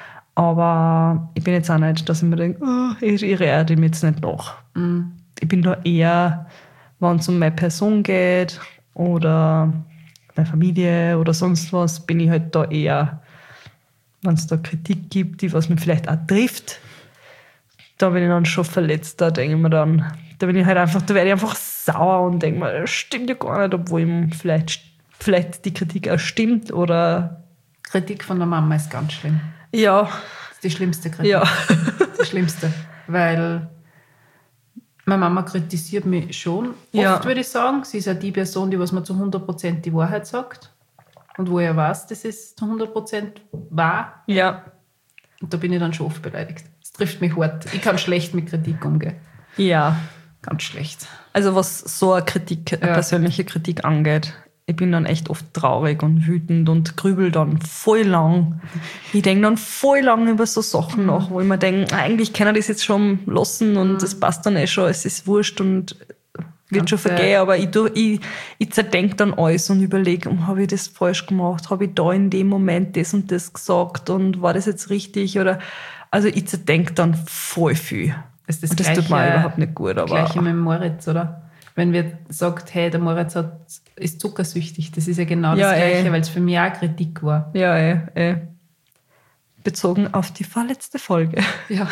Aber ich bin jetzt auch nicht, dass ich mir denke, oh, ich, ich rede dem jetzt nicht nach. Mhm. Ich bin da eher, wenn es um meine Person geht oder meine Familie oder sonst was, bin ich halt da eher, wenn es da Kritik gibt, die was mich vielleicht auch trifft, da bin ich dann schon verletzt. Da denke ich mir dann, da bin ich halt einfach, da werde ich einfach sauer und denke mir, das stimmt ja gar nicht, obwohl ihm vielleicht, vielleicht die Kritik auch stimmt oder Kritik von der Mama ist ganz schlimm. ja, Das ist die schlimmste Kritik. ja. Die schlimmste. Weil meine Mama kritisiert mich schon. Oft Ja. würde ich sagen, sie ist ja die Person, die was mir zu hundert Prozent die Wahrheit sagt. Und wo er weiß, das ist zu hundert Prozent wahr. Ja, Und da bin ich dann schon oft beleidigt. Das trifft mich hart. Ich kann schlecht mit Kritik umgehen. ja. Ganz schlecht. Also was so eine Kritik, eine Ja. persönliche Kritik angeht, ich bin dann echt oft traurig und wütend und grübel dann voll lang. Ich denke dann voll lang über so Sachen nach, wo ich mir denke, eigentlich kann ich das jetzt schon lassen und das passt dann eh schon, es ist wurscht und wird schon Ganze- vergehen, aber ich, tu- ich, ich zerdenke dann alles und überlege, oh, habe ich das falsch gemacht, habe ich da in dem Moment das und das gesagt und war das jetzt richtig oder, also ich zerdenke dann voll viel. Das ist das und das tut mir Gleiche- überhaupt nicht gut, aber Gleiche mit dem Moritz, oder? Wenn wir sagt, hey, der Moritz hat, ist zuckersüchtig, das ist ja genau Ja, das Gleiche, ey. weil es für mich auch Kritik war. ja, eh, eh. Bezogen auf die vorletzte Folge. Ja.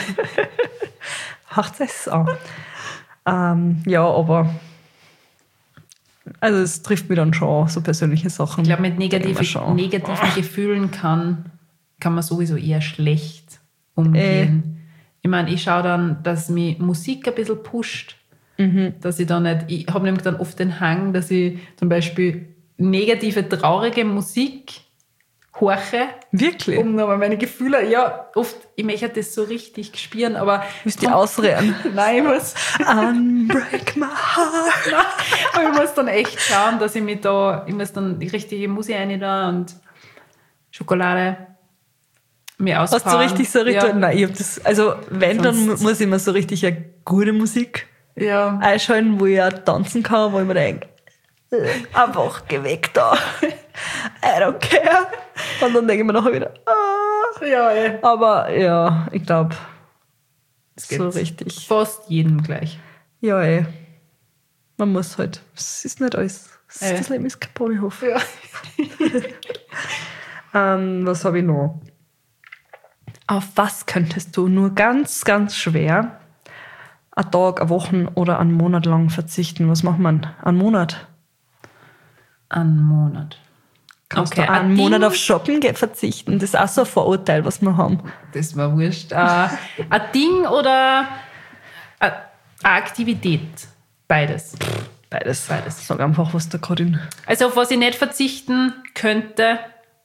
Macht es an. Ähm, ja, aber also es trifft mich dann schon, so persönliche Sachen. Ich glaube, mit Denke ich mir negativen, schon. negativen Gefühlen kann, kann man sowieso eher schlecht umgehen. Ich meine, ich schaue dann, dass mich Musik ein bisschen pusht. Mhm. Dass ich dann nicht, ich habe nämlich dann oft den Hang, dass ich zum Beispiel negative, traurige Musik horche, Wirklich? um nochmal meine Gefühle, ja, oft, ich möchte das so richtig spüren, aber Müsst ihr ausreden? nein, ich muss, Unbreak my heart. aber ich muss dann echt schauen, dass ich mich da, ich muss dann die richtige Musik rein da und Schokolade mir Hast du auspowern. richtig so Ritual? Ja. Nein, ich hab das, also wenn, dann Sonst- muss ich mir so richtig eine gute Musik Ja. einschalten, wo ich auch tanzen kann, wo ich mir denke, einfach geh weg da. I don't care. Und dann denke ich mir nachher wieder, ah. Ja, ey. Aber ja, ich glaube, Es so geht richtig. fast jedem gleich. Ja, ey. Man muss halt. Es ist nicht alles. Das, Ja. das Leben ist kein Ponyhof. Ja. Ähm, was habe ich noch? Auf was könntest du nur ganz, ganz schwer einen Tag, eine Woche oder einen Monat lang verzichten? Was macht man? Einen Monat? Einen Monat. Kannst Okay, du einen ein Monat Ding- auf Shoppen ge- verzichten? Das ist auch so ein Vorurteil, was wir haben. Das war wurscht. Äh, ein Ding oder eine Aktivität? Beides. Beides. Beides. Sag einfach, was da gerade in. Also auf was ich nicht verzichten könnte,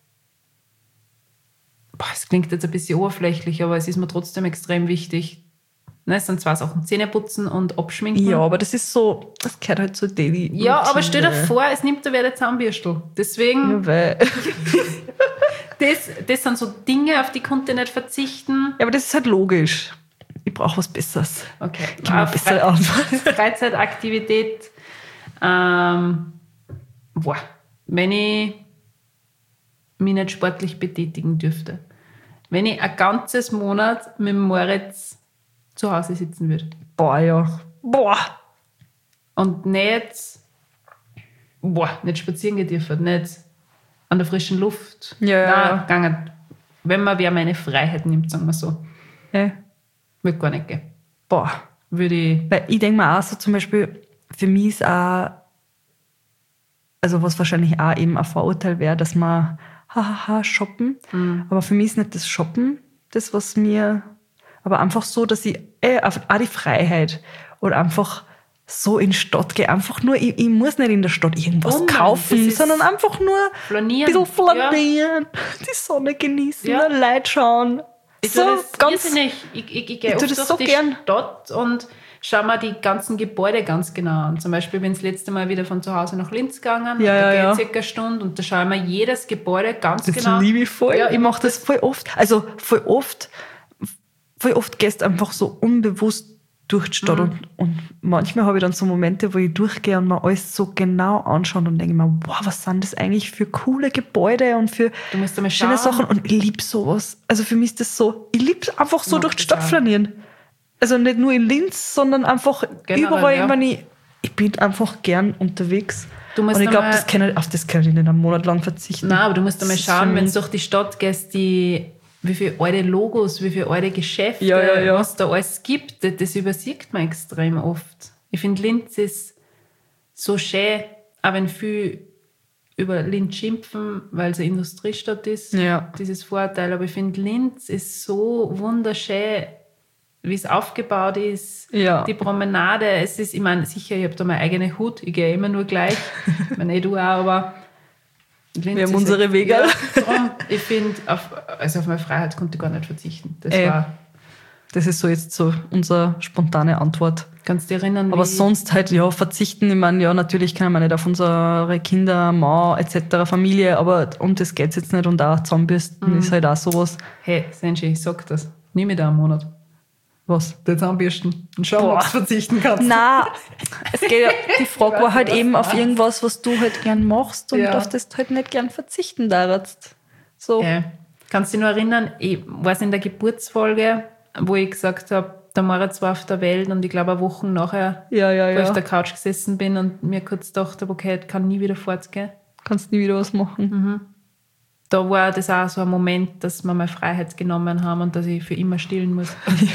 boah, es klingt jetzt ein bisschen oberflächlich, aber es ist mir trotzdem extrem wichtig. Ne, es sind zwei Sachen, Zähne putzen und abschminken. Ja, aber das ist so, das gehört halt zu daily. Ja, aber Routine. stell dir vor, es nimmt da wer der Zahnbürstel. Deswegen, Ja, weil, das, das sind so Dinge, auf die konnte ich nicht verzichten. ja, aber das ist halt logisch. Ich brauche was Besseres. Okay. Gib mir Äh, bessere Fre- Antwort. Freizeitaktivität. Ähm, boah, wenn ich mich nicht sportlich betätigen dürfte. Wenn ich ein ganzes Monat mit dem Moritz zu Hause sitzen würde. Boah, ja. Boah. Und nicht, boah, nicht spazieren gehen dürfen, nicht an der frischen Luft. Ja, ja, Nein, ja. gegangen. Wenn man wer meine Freiheit nimmt, sagen wir so. Ja. Würde gar nicht gehen. Boah. Würde ich, Weil ich denke mir auch so zum Beispiel, für mich ist auch, also was wahrscheinlich auch eben ein Vorurteil wäre, dass man hahaha shoppen. Mhm. Aber für mich ist nicht das Shoppen das, was mir, aber einfach so, dass ich äh, auf- auch die Freiheit oder einfach so in die Stadt gehe. Einfach nur, ich, ich muss nicht in der Stadt irgendwas Oh Mann, kaufen, das ist sondern einfach nur ein flanieren. bisschen flanieren, die Sonne genießen, Ja. Leute schauen. Ich so tue das ganz, irrsinnig. Ich, ich, ich gehe Ich oft tue das durch so die gern. Stadt und schaue mir die ganzen Gebäude ganz genau an. Zum Beispiel bin ich das letzte Mal wieder von zu Hause nach Linz gegangen. Ja, und da ja, gehe ja. ich circa eine Stunde und da schaue ich mir jedes Gebäude ganz das genau. liebe ich voll. Ja, ich mache das voll oft. Also voll oft, voll oft gehst du einfach so unbewusst durch die Stadt. Mhm. Und, und manchmal habe ich dann so Momente, wo ich durchgehe und mir alles so genau anschaue und denke mir, wow, was sind das eigentlich für coole Gebäude und für Du musst einmal schöne schauen. Sachen. Und ich liebe sowas. Also für mich ist das so, ich liebe einfach so Mag durch die das Stadt auch. flanieren. Also nicht nur in Linz, sondern einfach Generell, überall. ja. Ich, meine, ich, ich bin einfach gern unterwegs. Du musst und ich glaube, einmal- das kann ich, auf das kann ich nicht einen Monat lang verzichten. Nein, aber du musst einmal Das ist für schauen, wenn mich- du durch die Stadt gehst, die, wie viele alte Logos, wie viele alte Geschäfte, Ja, ja, ja. was da alles gibt, das, das übersieht man extrem oft. Ich finde, Linz ist so schön, auch wenn viele über Linz schimpfen, weil es eine Industriestadt ist, Ja. dieses Vorurteil. Aber ich finde, Linz ist so wunderschön, wie es aufgebaut ist, Ja. die Promenade. Es ist, ich meine, sicher, ich habe da meine eigene Hut, ich gehe immer nur gleich. Ich meine, eh du auch, aber Linz Wir haben ist unsere echt- Wege. Ja, darum, ich finde, auf, also auf meine Freiheit konnte ich gar nicht verzichten. Das Ey. war, Das ist so jetzt so unsere spontane Antwort. kannst du dich erinnern, Aber wie, sonst halt, ja, verzichten. Ich meine, ja, natürlich kann man nicht auf unsere Kinder, Mann et cetera, Familie, aber um das geht es jetzt nicht. Und auch Zahnbürsten Mhm. ist halt auch sowas. hey, Senshi, ich sag das, nimm mir da einen Monat. Was? Die Zahnbürsten. Und schau, ob du verzichten kannst. Nein, es geht ja, die Frage Ich war weiß halt nicht, was eben du auf meinst. irgendwas, was du halt gern machst und Ja. auf das du halt nicht gern verzichten darfst. So. Äh, kannst du dich noch erinnern, ich war in der Geburtsfolge, wo ich gesagt habe, der Moritz war auf der Welt und ich glaube, eine Woche nachher, Ja, ja, wo ich auf ja. der Couch gesessen bin und mir kurz gedacht habe, okay, ich kann nie wieder fortgehen. Kannst nie wieder was machen. Mhm. Da war das auch so ein Moment, dass wir meine Freiheit genommen haben und dass ich für immer stillen muss.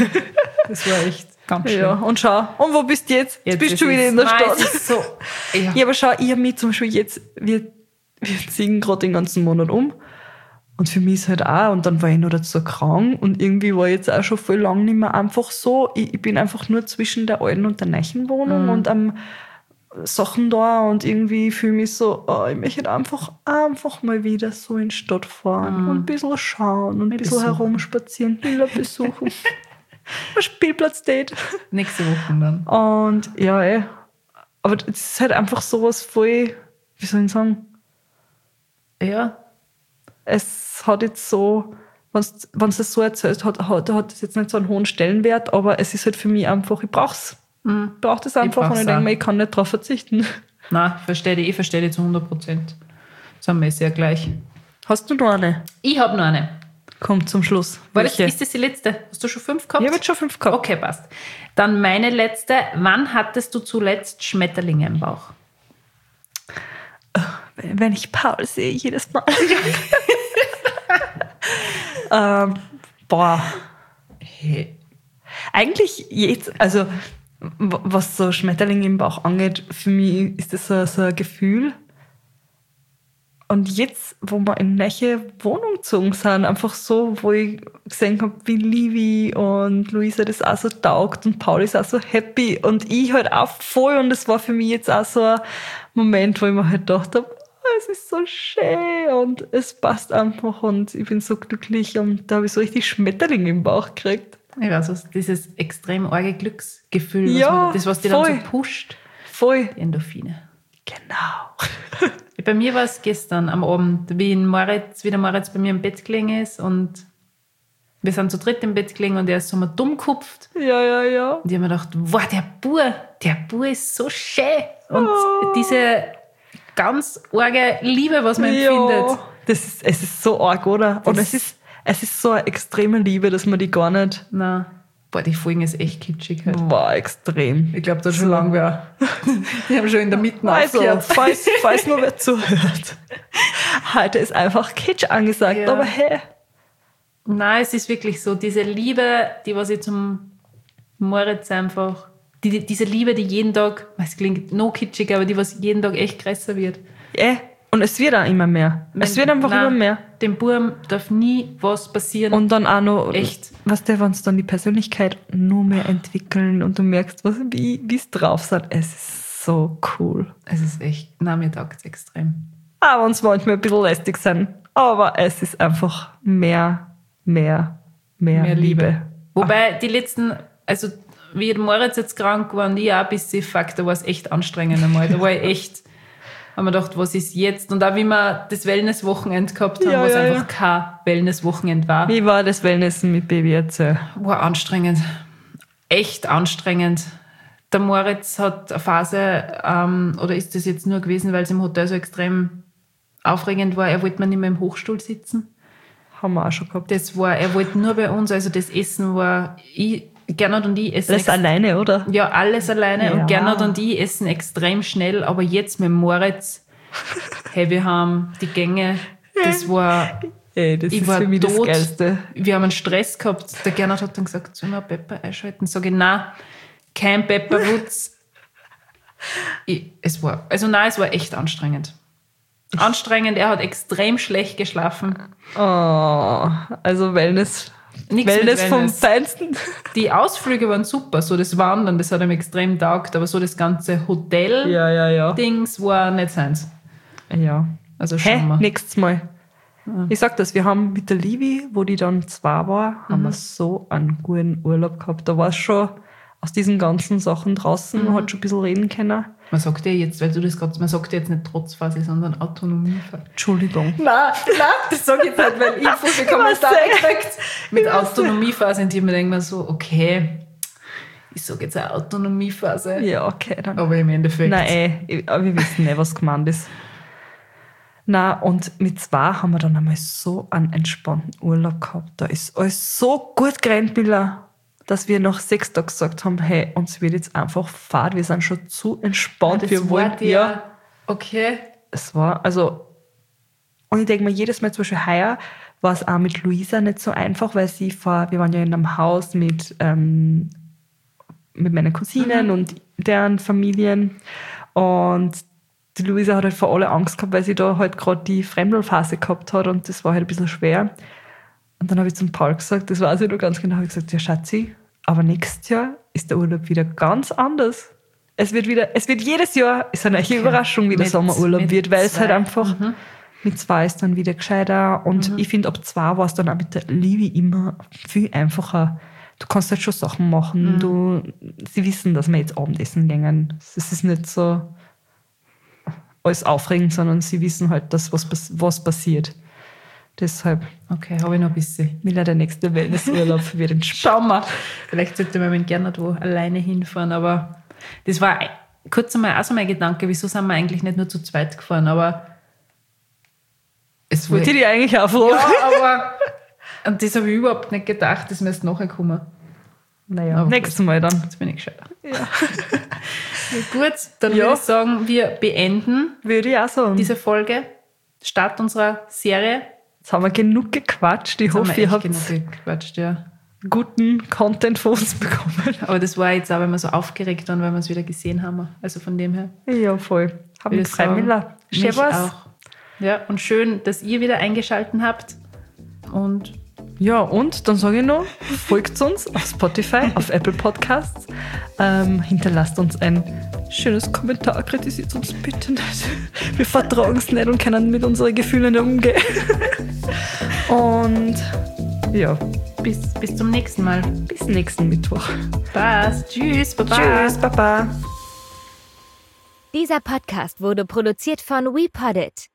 Das war echt ganz schön. Ja, und schau, und wo bist du jetzt? Jetzt bist du schon wieder in der Nein, Stadt. es ist so, ja. Ja, aber schau, ich habe mich zum Beispiel jetzt, wir, wir ziehen gerade den ganzen Monat um. Und für mich ist halt auch, und dann war ich noch dazu krank und irgendwie war ich jetzt auch schon voll lang nicht mehr einfach so. Ich, ich bin einfach nur zwischen der alten und der neuen Wohnung Mhm. und am Sachen da und irgendwie fühle mich so, oh, ich möchte einfach, einfach mal wieder so in die Stadt fahren und ein bisschen schauen und ein bisschen besuchen. herumspazieren, Bilder besuchen. Ein Spielplatzdate. Nächste Woche dann. Und ja, ey. Aber das ist halt einfach sowas voll, wie soll ich sagen, Ja, es hat jetzt so, wenn du das so erzählst, hat, hat, hat das jetzt nicht so einen hohen Stellenwert, aber es ist halt für mich einfach, ich brauch's. Mhm. Ich brauch das einfach brauch's und ich denke auch. mir, ich kann nicht drauf verzichten. nein, verstehe ich, ich verstehe dich zu hundert Prozent. Das haben wir sehr gleich. Hast du noch eine? Ich habe noch eine. Kommt zum Schluss. War das, Welche? ist das die letzte? Hast du schon fünf gehabt? Ich habe jetzt schon fünf gehabt. Okay, passt. Dann meine letzte. Wann hattest du zuletzt Schmetterlinge im Bauch? Wenn ich Paul sehe, jedes Mal. ähm, boah. Hey. Eigentlich jetzt, also w- was so Schmetterlinge im Bauch angeht, für mich ist das so, so ein Gefühl. Und jetzt, wo wir in welche Wohnung gezogen sind, einfach so, wo ich gesehen habe, wie Livi und Luisa das auch so taugt und Paul ist auch so happy und ich halt auch voll. Und das war für mich jetzt auch so ein Moment, wo ich mir halt gedacht habe, oh, es ist so schön und es passt einfach und ich bin so glücklich und da habe ich so richtig Schmetterlinge im Bauch gekriegt. Ich weiß, also dieses extrem arge Glücksgefühl, was Ja, man, das, was dich voll. dann so pusht, Voll. die Endorphine. Genau. Bei mir war es gestern am Abend, wie, in Moritz, wie der Moritz bei mir im Bett gelegen ist und wir sind zu dritt im Bett gelegen und er ist so mal dumm gekupft. Ja, ja, ja. Und ich habe mir gedacht, wow, der Bub, der Bub ist so schön. Und Oh. diese ganz arge Liebe, was man empfindet. Ja, das ist, es ist so arg, oder? Und Das- es ist, es ist so eine extreme Liebe, dass man die gar nicht... Na, boah, die Folgen ist echt kitschig halt. War extrem. Ich glaube, da schon lange wer. Die haben schon in der Mitte Also, aufgehört. falls, falls nur wer zuhört. Heute ist einfach Kitsch angesagt, Ja. aber hey. Nein, es ist wirklich so, diese Liebe, die was ich zum Moritz einfach, die, die, diese Liebe, die jeden Tag, es klingt noch kitschig, aber die was jeden Tag echt größer wird. Eh. Und es wird auch immer mehr. Es wird einfach Nein, immer mehr. Dem Buben darf nie was passieren. Und dann auch noch, Echt. was der, wenn es dann die Persönlichkeit nur mehr entwickeln und du merkst, was, wie es drauf sind. Es ist so cool. Es ist echt, nein, mir taugt es extrem. Aber uns manchmal ein bisschen lästig sein. Aber es ist einfach mehr, mehr, mehr, Mehr Liebe. Liebe. Wobei die letzten, also wie der Moritz jetzt krank war und ich auch ein bisschen fuck, da war es echt anstrengend einmal. Da war ich echt, haben wir gedacht, was ist jetzt? Und auch wie wir das Wellness-Wochenende gehabt haben, Ja, wo es ja, einfach ja. kein Wellness-Wochenende war. Wie war das Wellnessen mit Baby erzähl? War anstrengend. Echt anstrengend. Der Moritz hat eine Phase, ähm, oder ist das jetzt nur gewesen, weil es im Hotel so extrem aufregend war, er wollte mir nicht mehr im Hochstuhl sitzen. Haben wir auch schon gehabt. Das war, er wollte nur bei uns, also das Essen war, ich, Gernot und ich essen Das alleine, oder? ja, alles alleine Ja. und Gernot und ich essen extrem schnell, aber jetzt mit Moritz, hey, wir haben die Gänge, das war, Ey, das ich ist war für mich das tot. Geilste. Wir haben einen Stress gehabt. Der Gernot hat dann gesagt, soll ich mal Pepper einschalten? Sag ich, nein, kein Pepperwutz. Ich, es war, also nein, es war echt anstrengend. Anstrengend, er hat extrem schlecht geschlafen. Oh, also Wellness. Nichts Wellness, mit vom Wellness. Feinsten. Die Ausflüge waren super, so das Wandern, das hat ihm extrem taugt, aber so das ganze Hotel-Dings Ja, ja, ja. war nicht seins. Ja. Also Hä? schauen wir. Nächstes Mal. Ich sag das, wir haben mit der Livi, wo die dann zwei war, haben wir so einen guten Urlaub gehabt. Da war es schon aus diesen ganzen Sachen draußen, man hat schon ein bisschen reden können. Man sagt ja jetzt, weil du das gerade, man sagt ja jetzt nicht Trotzphase, sondern Autonomiephase. Entschuldigung. Nein, nein, das sage ich jetzt nicht, weil ich viele Kommentare gekriegt mit Autonomiephase und ich mir denke mir so, okay, ich sage jetzt eine Autonomiephase, Ja, okay, dann. aber im Endeffekt. Nein, ey, ich- aber wir wissen nicht, was gemeint ist. Na und mit zwei haben wir dann einmal so einen entspannten Urlaub gehabt. Da ist alles so gut gerannt, Billa, dass wir nach sechs Tagen gesagt haben, hey, uns wird jetzt einfach Fahrt, wir sind schon zu entspannt, das wir wollen, war der, okay. es war, also, und ich denke mir, jedes Mal, zum Beispiel heuer, war es auch mit Luisa nicht so einfach, weil sie vor, wir waren ja in einem Haus mit, ähm, mit meinen Cousinen und deren Familien und die Luisa hat halt vor alle Angst gehabt, weil sie da halt gerade die Fremdelphase gehabt hat und das war halt ein bisschen schwer. Und dann habe ich zum Paul gesagt, das weiß ich noch ganz genau, habe ich gesagt, ja Schatzi, aber nächstes Jahr ist der Urlaub wieder ganz anders. Es wird wieder, es wird jedes Jahr, ist eine neue Überraschung, wie der Mit- Sommerurlaub mit wird, weil es halt zwei. einfach mit zwei ist dann wieder gescheiter und ich finde, ab zwei war es dann auch mit der Livi immer viel einfacher. Du kannst halt schon Sachen machen, du, sie wissen, dass wir jetzt Abendessen gehen. Es ist nicht so alles aufregend, sondern sie wissen halt, dass was, pass- was passiert. Deshalb Okay, habe ich noch ein bisschen. will er der nächste Wellnessurlaub wird entspannt. Schauen wir. Vielleicht sollte man mit Gernot wo alleine hinfahren, aber das war ein- kurz einmal auch so mein Gedanke, wieso sind wir eigentlich nicht nur zu zweit gefahren, aber es Wollte wurde. ich dich eigentlich auch fragen. Ja, aber Und das habe ich überhaupt nicht gedacht, das müsste nachher kommen. Naja, Aber nächstes Mal dann. Jetzt bin ich gescheiter. Ja. Ja, gut, dann Ja. würde ich sagen, wir beenden Würde ich auch sagen. diese Folge. Start unserer Serie. Jetzt haben wir genug gequatscht. Ich Jetzt haben hoffe, wir ihr echt habt genug gequatscht, ja. guten Content von uns bekommen. Aber das war jetzt auch, wenn wir so aufgeregt waren, weil wir es wieder gesehen haben. Also von dem her. Ja, voll. Haben wir Würde ich drei sagen, Miller. mich Servus. auch. Ja, und schön, dass ihr wieder eingeschaltet habt. Und Ja, und dann sage ich noch, folgt uns auf Spotify, auf Apple Podcasts. Ähm, hinterlasst uns ein schönes Kommentar, kritisiert uns bitte nicht. Wir vertragen es nicht und können mit unseren Gefühlen nicht umgehen. Und ja, bis, bis zum nächsten Mal. bis nächsten Mittwoch. Passt. Tschüss. Baba. Tschüss, Baba. Dieser Podcast wurde produziert von WePoddit.